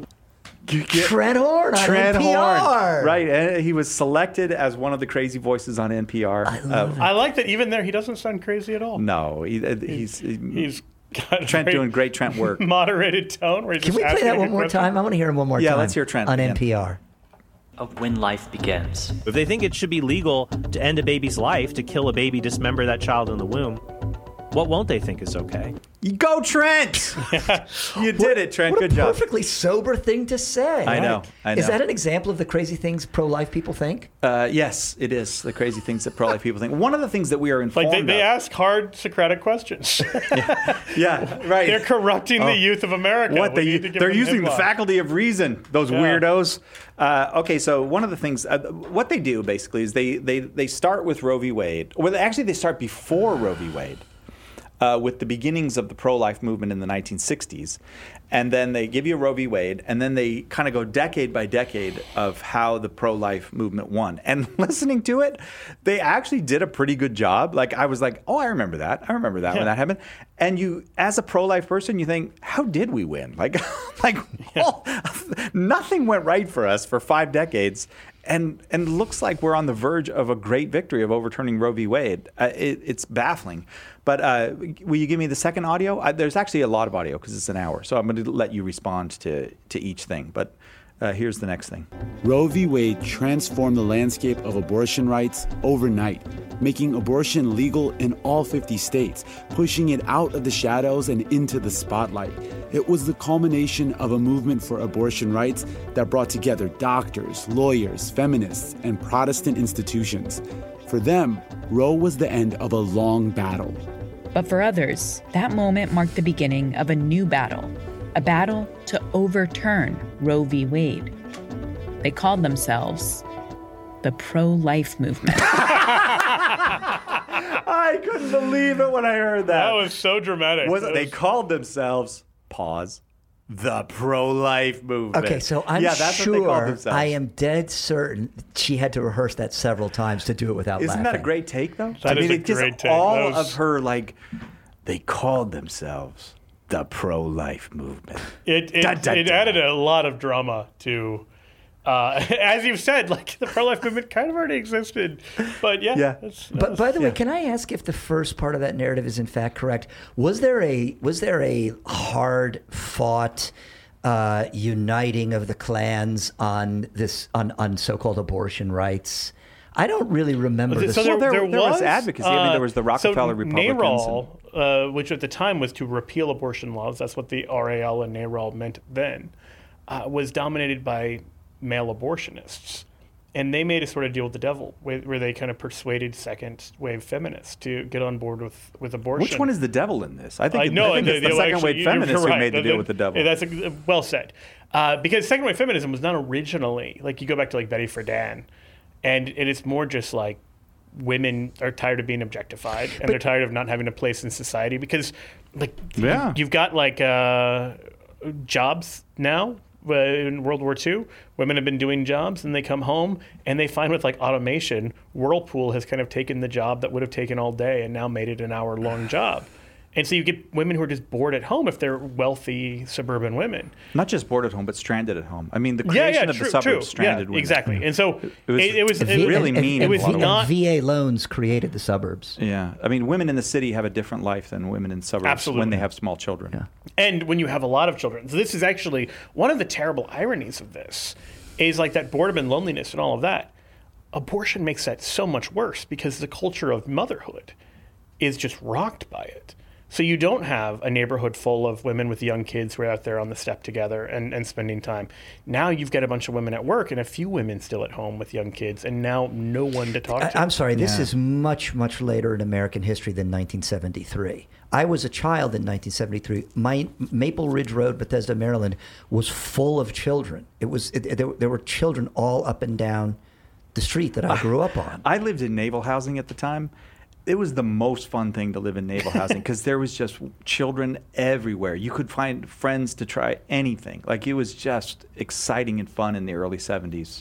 Trent Horn on Trent N P R. Horn. Right, and he was selected as one of the crazy voices on N P R. I, uh, I like that even there, he doesn't sound crazy at all. No, he, he's... He's, he's got Trent doing great Trent work. Moderated tone. Where he's Can just we play that one more question. time? I want to hear him one more yeah, time. Yeah, let's hear Trent on again. N P R. Of when life begins. If they think it should be legal to end a baby's life, to kill a baby, dismember that child in the womb, what won't they think is okay? You go, Trent! You did it, Trent. What Good a job. perfectly sober thing to say. I know. I know. Is that an example of the crazy things pro-life people think? Uh, yes, it is. The crazy things that pro-life people think. One of the things that we are informed Like they, they of. ask hard Socratic questions. yeah, yeah, right. They're corrupting oh. the youth of America. What We they, need to give they're them using hip the hop. faculty of reason. Those Yeah. weirdos. Uh, okay, so one of the things, uh, what they do basically is they they they start with Roe v. Wade. Well, actually, they start before Roe v. Wade. Uh, with the beginnings of the pro-life movement in the nineteen sixties. And then they give you Roe v. Wade, and then they kind of go decade by decade of how the pro-life movement won. And listening to it, they actually did a pretty good job. Like, I was like, oh, I remember that. I remember that Yeah. when that happened. And you, as a pro-life person, you think, how did we win? Like, like oh, nothing went right for us for five decades. And and looks like we're on the verge of a great victory of overturning Roe v. Wade. Uh, it, it's baffling. But uh, will you give me the second audio? I, there's actually a lot of audio because it's an hour. So I'm going to let you respond to, to each thing. But uh, here's the next thing. Roe v. Wade transformed the landscape of abortion rights overnight, making abortion legal in all fifty states, pushing it out of the shadows and into the spotlight. It was the culmination of a movement for abortion rights that brought together doctors, lawyers, feminists, and Protestant institutions. For them, Roe was the end of a long battle. But for others, that moment marked the beginning of a new battle, a battle to overturn Roe v. Wade. They called themselves the pro-life movement. I couldn't believe it when I heard that. That was so dramatic. Was, That they was- called themselves, pause, the pro-life movement. Okay, so I'm yeah, that's what they called sure, themselves. I am dead certain she had to rehearse that several times to do it without Isn't laughing. that a great take, though? That I is mean, a it just great take. all That was- of her, like, they called themselves the pro-life movement. It it, Da, da, it da. added a lot of drama to, uh, as you've said, like the pro-life movement kind of already existed. But yeah. Yeah. that's- But that's- by the way, yeah. can I ask if the first part of that narrative is in fact correct? Was there a was there a hard fought uh, uniting of the clans on this on, on so-called abortion rights? I don't really remember So this. there, Well, there- there there was was advocacy. I mean, there was the Rockefeller so Republicans NARAL, uh, which at the time was to repeal abortion laws. That's what the R A L and NARAL meant then. Uh, was dominated by male abortionists, and they made a sort of deal with the devil, where, where they kind of persuaded second wave feminists to get on board with with abortion. Which one is the devil in this? I think, I it- know, I think and it's the, the- second actually, wave you're feminists who right. made the That- deal with the devil. yeah, That's a, well said. Uh, because second wave feminism was not originally, like you go back to like Betty Friedan, and it is more just like women are tired of being objectified and they're tired of not having a place in society because like Yeah. you've got like uh, jobs now. Uh, in World War Two, women have been doing jobs and they come home and they find with like automation, Whirlpool has kind of taken the job that would have taken all day and now made it an hour long job. And so you get women who are just bored at home if they're wealthy suburban women. Not just bored at home, but stranded at home. I mean, the Yeah, creation yeah, of true, the suburbs true. stranded Yeah, women. exactly. And so It was- it, it was it it, really and, mean It in was a lot of not V A loans created the suburbs. Yeah, I mean, women in the city have a different life than women in suburbs Absolutely. when they have small children. Yeah. And when you have a lot of children. So this is actually one of the terrible ironies of this is like that boredom and loneliness and all of that. Abortion makes that so much worse because the culture of motherhood is just rocked by it. So you don't have a neighborhood full of women with young kids who are out there on the step together and, and spending time. Now you've got a bunch of women at work and a few women still at home with young kids and now no one to talk I, to. I'm sorry, this Yeah. is much, much later in American history than nineteen seventy-three. I was a child in nineteen seventy-three. My Maple Ridge Road, Bethesda, Maryland, was full of children. It was it, it- there, there were children all up and down the street that I grew up on. I lived in naval housing at the time. It was the most fun thing to live in naval housing because there was just children everywhere. You could find friends to try anything. Like it was just exciting and fun in the early seventies.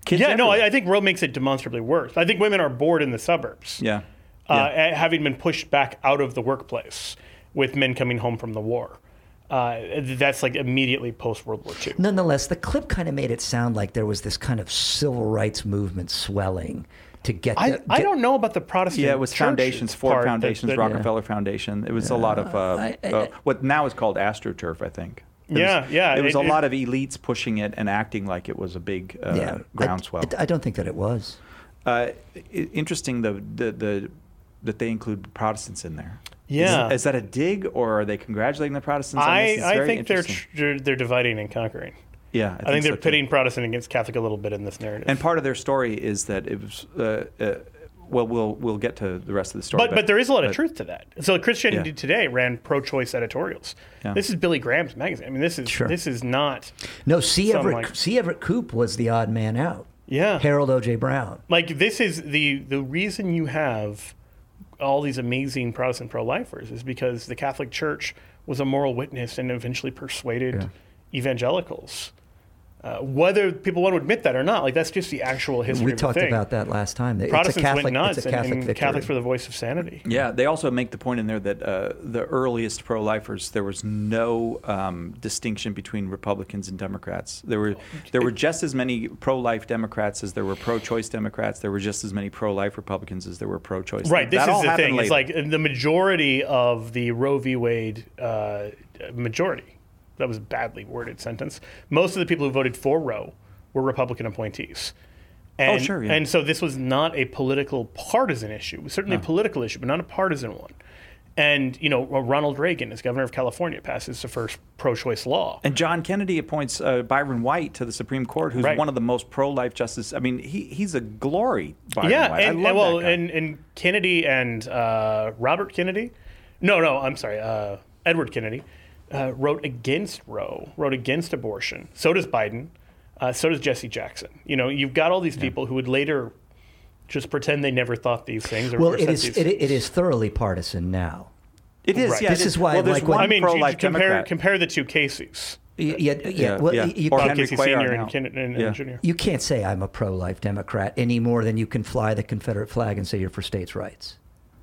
Kids yeah, no, everywhere. I, I think Roe makes it demonstrably worse. I think women are bored in the suburbs. Yeah. Uh, Yeah. having been pushed back out of the workplace with men coming home from the war. Uh, that's like immediately post-World War Two. Nonetheless, the clip kind of made it sound like there was this kind of civil rights movement swelling to get. I, the, get I don't know about the Protestant. Yeah, it was churches foundations, Ford part that- Foundations, that- Rockefeller Foundation. It was a lot of uh, I- I- uh, what now is called AstroTurf, I think. It Yeah, was, yeah, It was it- a it- lot of elites pushing it and acting like it was a big uh, Yeah, groundswell. I, I don't think that it was. Uh, i- interesting, the, the the that they include Protestants in there. Yeah. Is, is that a dig, or are they congratulating the Protestants on I, this? It's I very think they're interesting. tr- they're dividing and conquering. Yeah, I I, think think they're so, too. pitting Protestant against Catholic a little bit in this narrative. And part of their story is that it was. Uh, uh, well, we'll we'll get to the rest of the story. But, but there is a lot of but- truth to that. So Christianity Yeah. Today ran pro-choice editorials. Yeah. This is Billy Graham's magazine. I mean, this is Sure. this is not. No, C. some, Everett, like- C. Everett Koop was the odd man out. Yeah. Harold O J. Brown. Like this is the the reason you have all these amazing Protestant pro-lifers is because the Catholic Church was a moral witness and eventually persuaded evangelicals. Uh, whether people want to admit that or not, like that's just the actual history We of talked the thing. about that last time. It's a Protestants Catholic, went nuts, it's a Catholic and, and victory. Catholics were the voice of sanity. Yeah, they also make the point in there that uh, the earliest pro-lifers, there was no um, distinction between Republicans and Democrats. There were there were just as many pro-life Democrats as there were pro-choice Democrats. There were just as many pro-life Republicans as there were pro-choice. Right. This That is all the happened thing. It's later. like the majority of the Roe v. Wade uh, majority. That was a badly worded sentence. Most of the people who voted for Roe were Republican appointees. And, Oh, sure, yeah. And so this was not a political partisan issue. It was certainly No. a political issue, but not a partisan one. And, you know, Ronald Reagan, as governor of California, passes the first pro-choice law. And John Kennedy appoints uh, Byron White to the Supreme Court, who's Right. one of the most pro-life justices. I mean, he he's a glory, Byron yeah, White. and, I love and well, that guy. and, and Kennedy and uh, Robert Kennedy, no, no, I'm sorry, uh, Edward Kennedy, uh, wrote against Roe, wrote against abortion. So does Biden. Uh, so does Jesse Jackson. You know, you've got all these people who would later just pretend they never thought these things. Or Well, or it said is these it, things. it is thoroughly partisan now. It is, Right. yeah. This it is why, well, there's like, one I mean, you- pro-life you compare Democrat. compare the two Caseys. Yeah, yeah, yeah. Yeah, Well, yeah. You, Or Bob Henry Casey Cuellar Senior now. and, Ken, and, Yeah. and Junior you can't say I'm a pro-life Democrat any more than you can fly the Confederate flag and say you're for states' rights.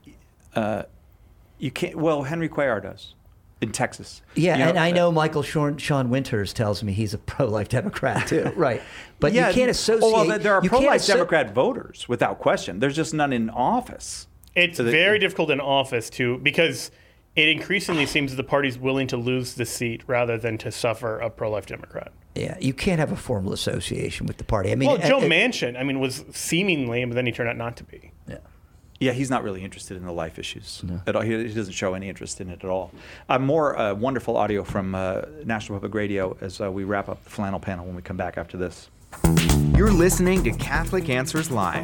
Uh, you can't. Well, Henry Cuellar does in Texas. Yeah, You and I uh, know Michael Sean, Sean Winters tells me he's a pro-life Democrat too. Right, but yeah, you can't associate. Oh, well, there are you can't pro-life asso- Democrat voters without question. There's just none in office. It's So that- very difficult in office too, because it increasingly seems that the party's willing to lose the seat rather than to suffer a pro-life Democrat. Yeah, you can't have a formal association with the party. I mean, well, Joe uh, uh, Manchin, I mean, was seemingly, but then he turned out not to be. Yeah. Yeah, he's not really interested in the life issues at all. He, he doesn't show any interest in it at all. Uh, more uh, wonderful audio from uh, National Public Radio as uh, we wrap up the flannel panel when we come back after this. You're listening to Catholic Answers Live.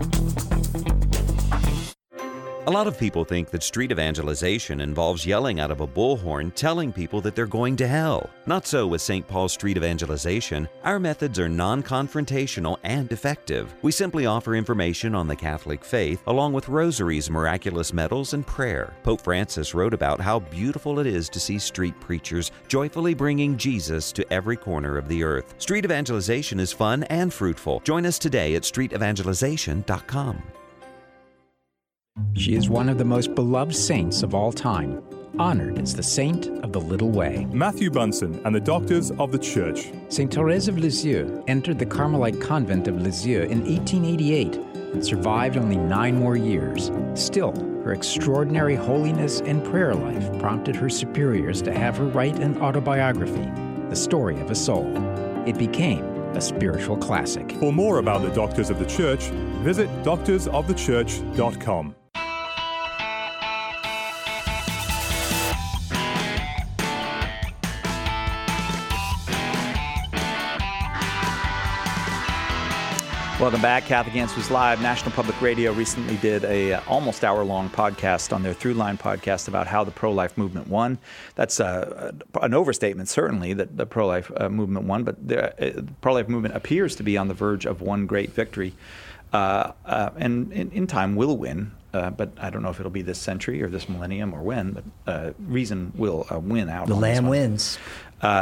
A lot of people think that street evangelization involves yelling out of a bullhorn telling people that they're going to hell. Not so with Saint Paul Street Evangelization. Our methods are non-confrontational and effective. We simply offer information on the Catholic faith along with rosaries, miraculous medals, and prayer. Pope Francis wrote about how beautiful it is to see street preachers joyfully bringing Jesus to every corner of the earth. Street evangelization is fun and fruitful. Join us today at street evangelization dot com. She is one of the most beloved saints of all time, honored as the Saint of the Little Way. Matthew Bunson and the Doctors of the Church. Saint Therese of Lisieux entered the Carmelite convent of Lisieux in eighteen eighty-eight and survived only nine more years. Still, her extraordinary holiness and prayer life prompted her superiors to have her write an autobiography, The Story of a Soul. It became a spiritual classic. For more about the Doctors of the Church, visit doctors of the church dot com. Welcome back, Catholic Answers Live. National Public Radio recently did a uh, almost hour-long podcast on their Throughline podcast about how the pro-life movement won. That's uh, an overstatement, certainly, that the pro-life uh, movement won, but the uh, pro-life movement appears to be on the verge of one great victory, uh, uh, and in, in time will win. Uh, but I don't know if it'll be this century or this millennium or when. But uh, reason will uh, win out. The on this Lamb one. wins. Uh,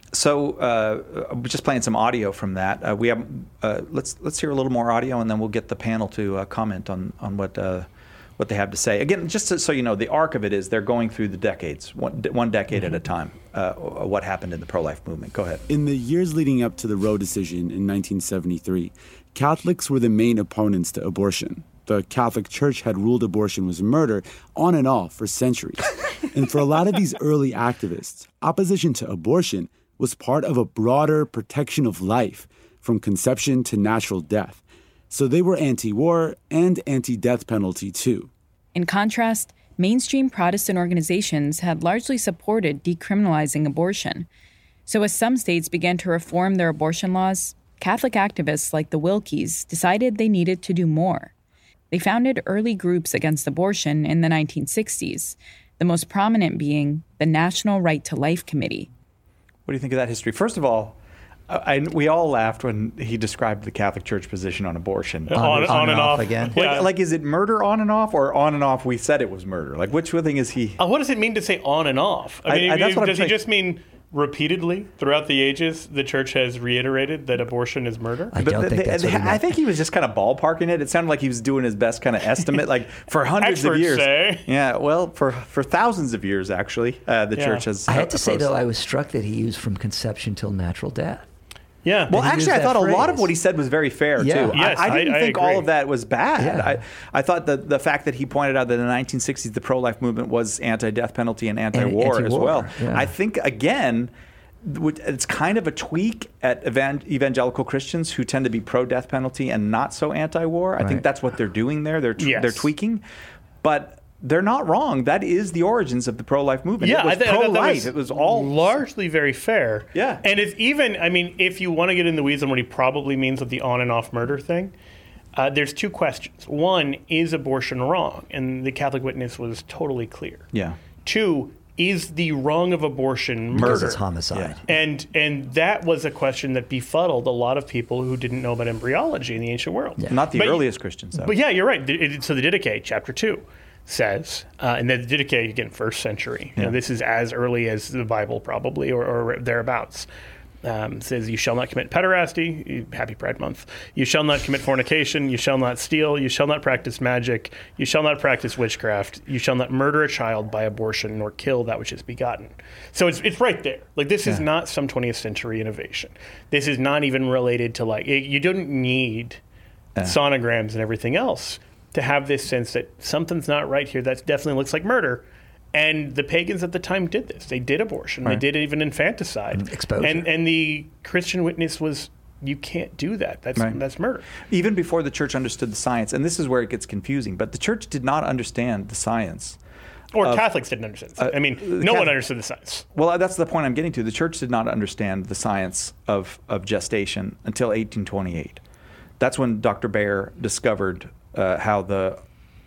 So uh, we're just playing some audio from that. Uh, we have uh, let's let's hear a little more audio, and then we'll get the panel to uh, comment on on what uh, what they have to say. Again, just to, so you know, the arc of it is they're going through the decades, one, one decade mm-hmm. at a time. Uh, what happened in the pro-life movement? Go ahead. In the years leading up to the Roe decision in nineteen seventy-three, Catholics were the main opponents to abortion. The Catholic Church had ruled abortion was murder on and off for centuries. And for a lot of these early activists, opposition to abortion was part of a broader protection of life from conception to natural death. So they were anti-war and anti-death penalty too. In contrast, mainstream Protestant organizations had largely supported decriminalizing abortion. So as some states began to reform their abortion laws, Catholic activists like the Wilkies decided they needed to do more. They founded early groups against abortion in the nineteen sixties, the most prominent being the National Right to Life Committee. What do you think of that history? First of all, I, we all laughed when he described the Catholic Church position on abortion. On, on, on and off. again. Like, Yeah. like, is it murder on and off, or on and off we said it was murder? Like, which thing is he? Uh, what does it mean to say on and off? I I- mean, I- that's it- what I'm does it saying. just mean repeatedly throughout the ages the church has reiterated that abortion is murder? I don't But think they- that's what he I meant. think he was just kind of ballparking it. It sounded like he was doing his best kind of estimate, like for hundreds of Experts years. say. Yeah, well, for for thousands of years, actually, uh, the Yeah. church has. I had to say, opposed though, it. I was struck that he used from conception till natural death. Yeah. Well, Did he actually, use I thought that a lot of phrase? what he said was very fair Yeah. too. Yes, I, I didn't I- I think agree. all of that was bad. Yeah. I, I thought that the fact that he pointed out that in the nineteen sixties the pro-life movement was anti-death penalty and anti-war, as anti-war, well. yeah. I think again, which- it's kind of a tweak at evan- evangelical Christians who tend to be pro-death penalty and not so anti-war. I think Right. that's what they're doing there. They're tw- Yes. they're tweaking, but. They're not wrong. That is the origins of the pro-life movement. Yeah, it was I, th- I thought that pro-life. was it was all largely very fair. Yeah. And it's even, I mean, if you want to get in the weeds on what he probably means with the on and off murder thing, uh, there's two questions. One, is abortion wrong? And the Catholic witness was totally clear. yeah. Two, is the wrong of abortion Because murder? it's homicide. And and that was a question that befuddled a lot of people who didn't know about embryology in the ancient world. Not the But- earliest Christians, though. But yeah, you're right. The- it- So the Didache, chapter two, says, uh, and then the Didache, again, first century. You know, Yeah. this is as early as the Bible, probably, or, or thereabouts. Um, says, you shall not commit pederasty, happy Pride Month. You shall not commit fornication. You shall not steal. You shall not practice magic. You shall not practice witchcraft. You shall not murder a child by abortion nor kill that which is begotten. So it's it's right there. Like, this is Yeah. not some twentieth century innovation. This is not even related to, like, it, you don't need sonograms and everything else to have this sense that something's not right here. That definitely looks like murder. And the pagans at the time did this. They did abortion. Right. They did even infanticide. Exposure. And and the Christian witness was, you can't do that. That's Right. that's murder. Even before the church understood the science, and this is where it gets confusing, but the church did not understand the science. Or of- Catholics didn't understand. uh, I mean, the no Catholic- one understood the science. Well, that's the point I'm getting to. The church did not understand the science of, of gestation until eighteen twenty-eight. That's when Doctor Bayer discovered uh, how the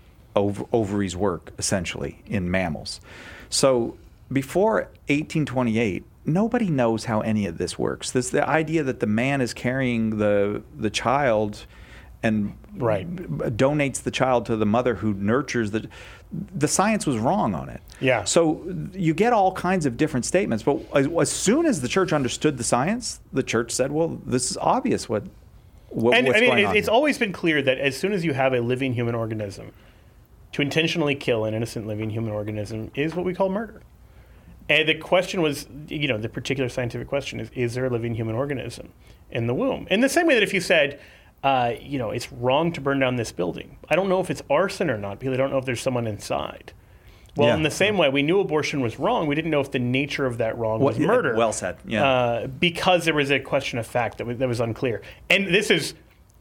ov- ovaries work, essentially, in mammals. So before eighteen twenty-eight, nobody knows how any of this works. This the idea that the man is carrying the the child and Right. b- donates the child to the mother who nurtures the the science was wrong on it. Yeah. So you get all kinds of different statements, but as, as soon as the church understood the science, the church said, "Well, this is obvious what, what And what's I mean, going it- on." it's here." always been clear that as soon as you have a living human organism, to intentionally kill an innocent living human organism is what we call murder. And the question was, you know, the particular scientific question is, is there a living human organism in the womb? In the same way that if you said, uh, you know, it's wrong to burn down this building, I don't know if it's arson or not because I don't know if there's someone inside. Well, Yeah. in the same way, we knew abortion was wrong. We didn't know if the nature of that wrong was Well, yeah, murder. well said, yeah. Uh, because there was a question of fact that was, that was unclear. And this is,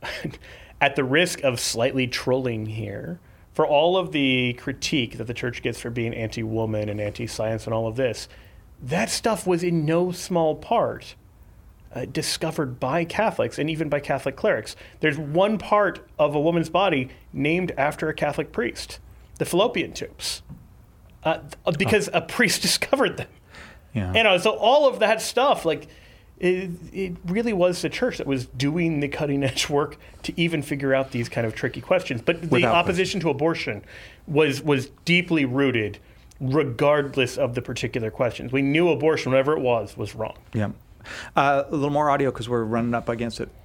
at the risk of slightly trolling here, for all of the critique that the church gets for being anti-woman and anti-science and all of this, that stuff was in no small part uh, discovered by Catholics and even by Catholic clerics. There's one part of a woman's body named after a Catholic priest, the fallopian tubes, uh, th- because a priest discovered them. Yeah. You know, so all of that stuff, like, it, it really was the church that was doing the cutting edge work to even figure out these kind of tricky questions. But the Without opposition to abortion was was deeply rooted, regardless of the particular questions. We knew abortion, whatever it was, was wrong. Yeah. Uh, a little more audio because we're running up against it.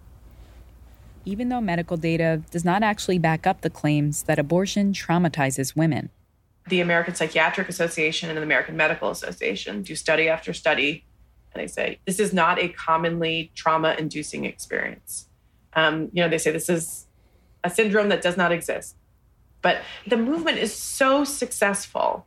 Even though medical data does not actually back up the claims that abortion traumatizes women. The American Psychiatric Association and the American Medical Association do study after study, and they say this is not a commonly trauma-inducing experience. Um, you know, they say this is a syndrome that does not exist. But the movement is so successful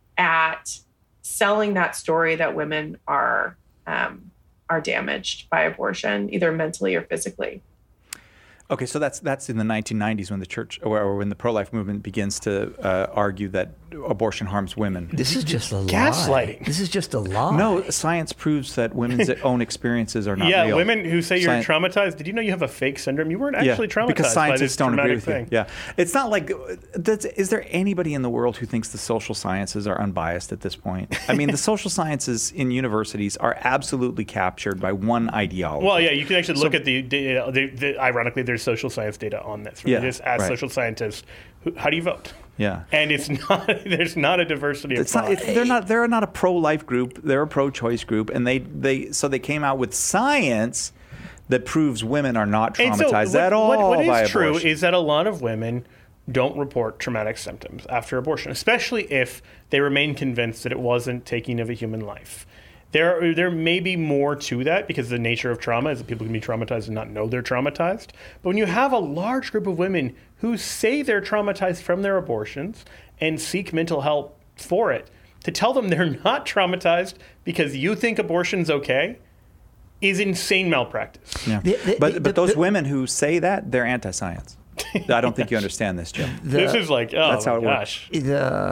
at selling that story that women are um, are damaged by abortion, either mentally or physically. Okay, so that's that's in the nineteen nineties when the church or, or when the pro-life movement begins to uh, argue that abortion harms women. This is just a lie. Gaslighting. This is just a lie. No, science proves that women's own experiences are not yeah, real. Yeah, women who say you're Science- traumatized. Did you know you have a fake syndrome? You weren't actually yeah, traumatized because scientists by this don't agree traumatic with thing. you. Yeah, it's not like that's, is there anybody in the world who thinks the social sciences are unbiased at this point? I mean, the social sciences in universities are absolutely captured by one ideology. Well, yeah, you can actually look So- at the data. The, the, ironically, there's social science data on this. Right? Yeah, Just ask right. social scientists, who, how do you vote? Yeah. And it's not. There's not a diversity of It's not, thought. it's, they're not. They're not a pro-life group. They're a pro-choice group, and they, they so they came out with science that proves women are not And so traumatized what- at all what, what by is true abortion. is that a lot of women don't report traumatic symptoms after abortion, especially if they remain convinced that it wasn't taking of a human life. There, there may be more to that because the nature of trauma is that people can be traumatized and not know they're traumatized. But when you have a large group of women who say they're traumatized from their abortions and seek mental help for it, to tell them they're not traumatized because you think abortion's okay is insane malpractice. Yeah. but but those women who say that, they're anti-science. I don't think you understand this, Jim. This is like, oh That's how my it gosh. works.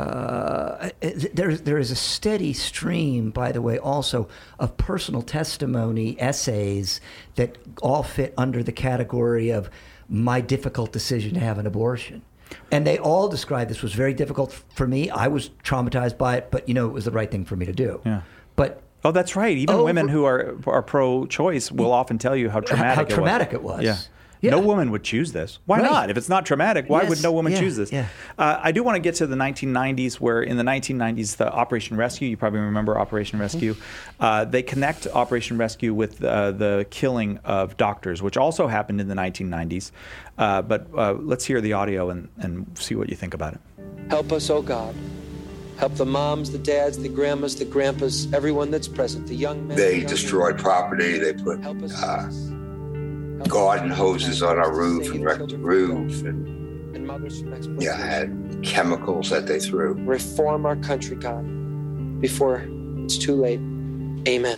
The, there, there is a steady stream, by the way, also of personal testimony essays that all fit under the category of my difficult decision to have an abortion. And they all describe this was very difficult for me. I was traumatized by it, but, you know, it was the right thing for me to do. Yeah. But Oh, that's right. Even Over- women who are are pro-choice will often tell you how traumatic how it was. traumatic it was. Yeah. Yeah. No woman would choose this. Why Right. not? If it's not traumatic, why Yes. would no woman Yeah. choose this? Yeah. Uh, I do want to get to the nineteen nineties, where in the nineteen nineties, the Operation Rescue, you probably remember Operation Rescue, uh, they connect Operation Rescue with uh, the killing of doctors, which also happened in the nineteen nineties. Uh, but uh, let's hear the audio and, and see what you think about it. Help us, oh God. Help the moms, the dads, the grandmas, the grandpas, everyone that's present, the young men. the They young destroyed property. They put uh, garden hoses on our roof and wrecked the roof, and and mothers from exploitation. yeah, had chemicals that they threw. Reform our country, God, before it's too late. Amen.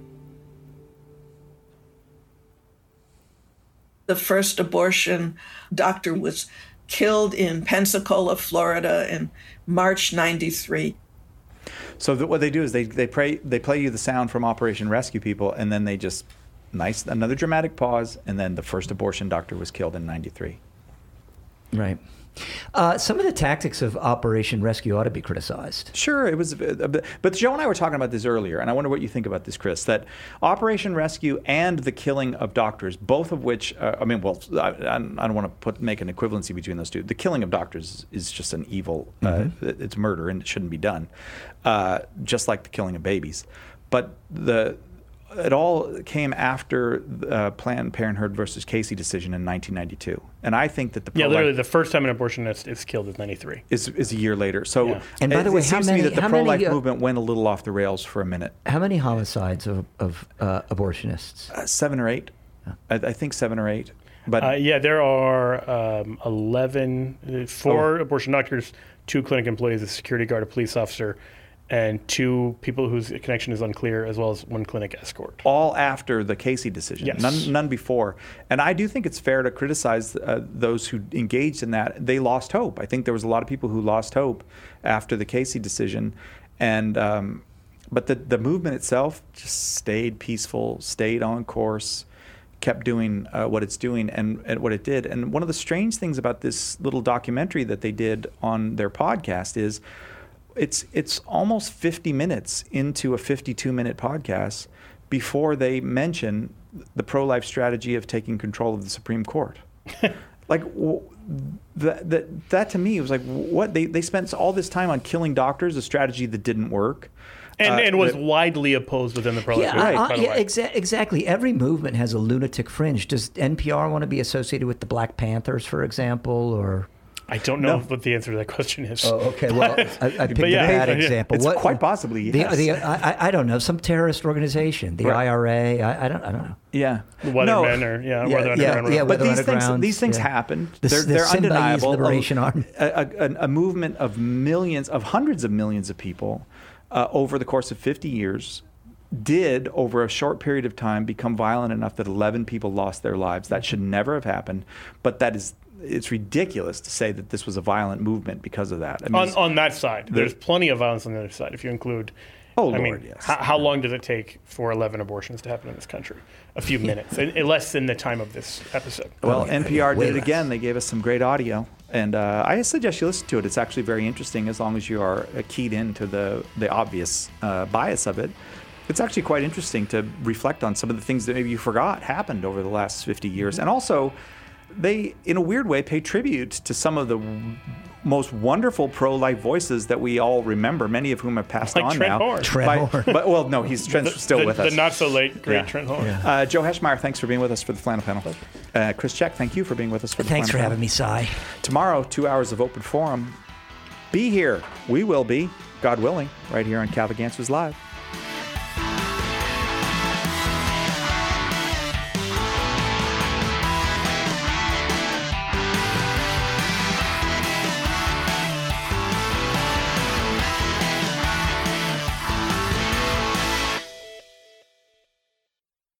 The first abortion doctor was killed in Pensacola, Florida in March ninety-three. So that what they do is they they play they play you the sound from Operation Rescue People, and then they just nice another dramatic pause, and then the first abortion doctor was killed in ninety-three. Right. Uh, some of the tactics of Operation Rescue ought to be criticized. Sure, it was, a bit, but Joe and I were talking about this earlier, and I wonder what you think about this, Chris. That Operation Rescue and the killing of doctors, both of which, uh, I mean, well, I, I don't want to put make an equivalency between those two. The killing of doctors is just an evil, Mm-hmm. uh, it's murder, and it shouldn't be done, uh, just like the killing of babies. But the it all came after uh, Planned Parenthood versus Casey decision in nineteen ninety-two, and I think that the Yeah, pro-life literally the first time an abortionist is killed is ninety-three. is is a year later. So, Yeah. And by it, the way, it how seems many- to me that the how many, pro-life uh, movement went a little off the rails for a minute. How many homicides of, of uh, abortionists? Uh, seven or eight, I, I think seven or eight. But Uh, yeah, there are um, eleven, uh, four Oh. abortion doctors, two clinic employees, a security guard, a police officer, and two people whose connection is unclear, as well as one clinic escort. all after the Casey decision, Yes. none, none before. And I do think it's fair to criticize uh, those who engaged in that. They lost hope. I think there was a lot of people who lost hope after the Casey decision, and um, but the the movement itself just stayed peaceful, stayed on course, kept doing uh, what it's doing and, and what it did. And one of the strange things about this little documentary that they did on their podcast is it's it's almost fifty minutes into a fifty-two minute podcast before they mention the pro-life strategy of taking control of the Supreme Court. Like w- that, that that to me was like, what they they spent all this time on killing doctors, a strategy that didn't work, And, uh, and was that- widely opposed within the pro-life Yeah, movement, uh, by the yeah way. exa- exactly. Every movement has a lunatic fringe. Does N P R want to be associated with the Black Panthers, for example, or? I don't know No. what the answer to that question is. Oh, okay. Well, I, I picked But yeah, a bad yeah. example. It's What- quite possibly, the, yes. the, I, I don't know, some terrorist organization, the Right. I R A. I, I don't. I don't know. Yeah. The Weathermen or yeah, Yeah, Weather yeah, Underground. yeah, But Weather these things, Underground, these things yeah. happened. The- they're the they're Symbionese undeniable. Liberation a, Army. A, a, a movement of millions, of hundreds of millions of people uh, over the course of fifty years did, over a short period of time, become violent enough that eleven people lost their lives. That should never have happened. But that is, it's ridiculous to say that this was a violent movement because of that. I mean, on, it's- on that side, the- there's plenty of violence on the other side. If you include, Oh, I Lord, mean, yes. how, how long does it take for eleven abortions to happen in this country? A few minutes, and- and less than the time of this episode. Well, N P R way did it less. again. They gave us some great audio, and uh, I suggest you listen to it. It's actually very interesting, as long as you are uh, keyed into the the obvious uh, bias of it. It's actually quite interesting to reflect on some of the things that maybe you forgot happened over the last fifty years, and also they, in a weird way, pay tribute to some of the w- most wonderful pro-life voices that we all remember, many of whom have passed Like on Trent now. Horn. Trent By- Horn. But, well, no, he's Trent's The- still the- with us. The not so late great Yeah. Trent Horn. Uh, Joe Heschmeyer, thanks for being with us for the Flannel Panel. Uh, Chris Check, thank you for being with us for the Thanks for Flannel having me, Cy. Tomorrow, two hours of open forum. Be here. We will be, God willing, right here on Catholic Answers Live.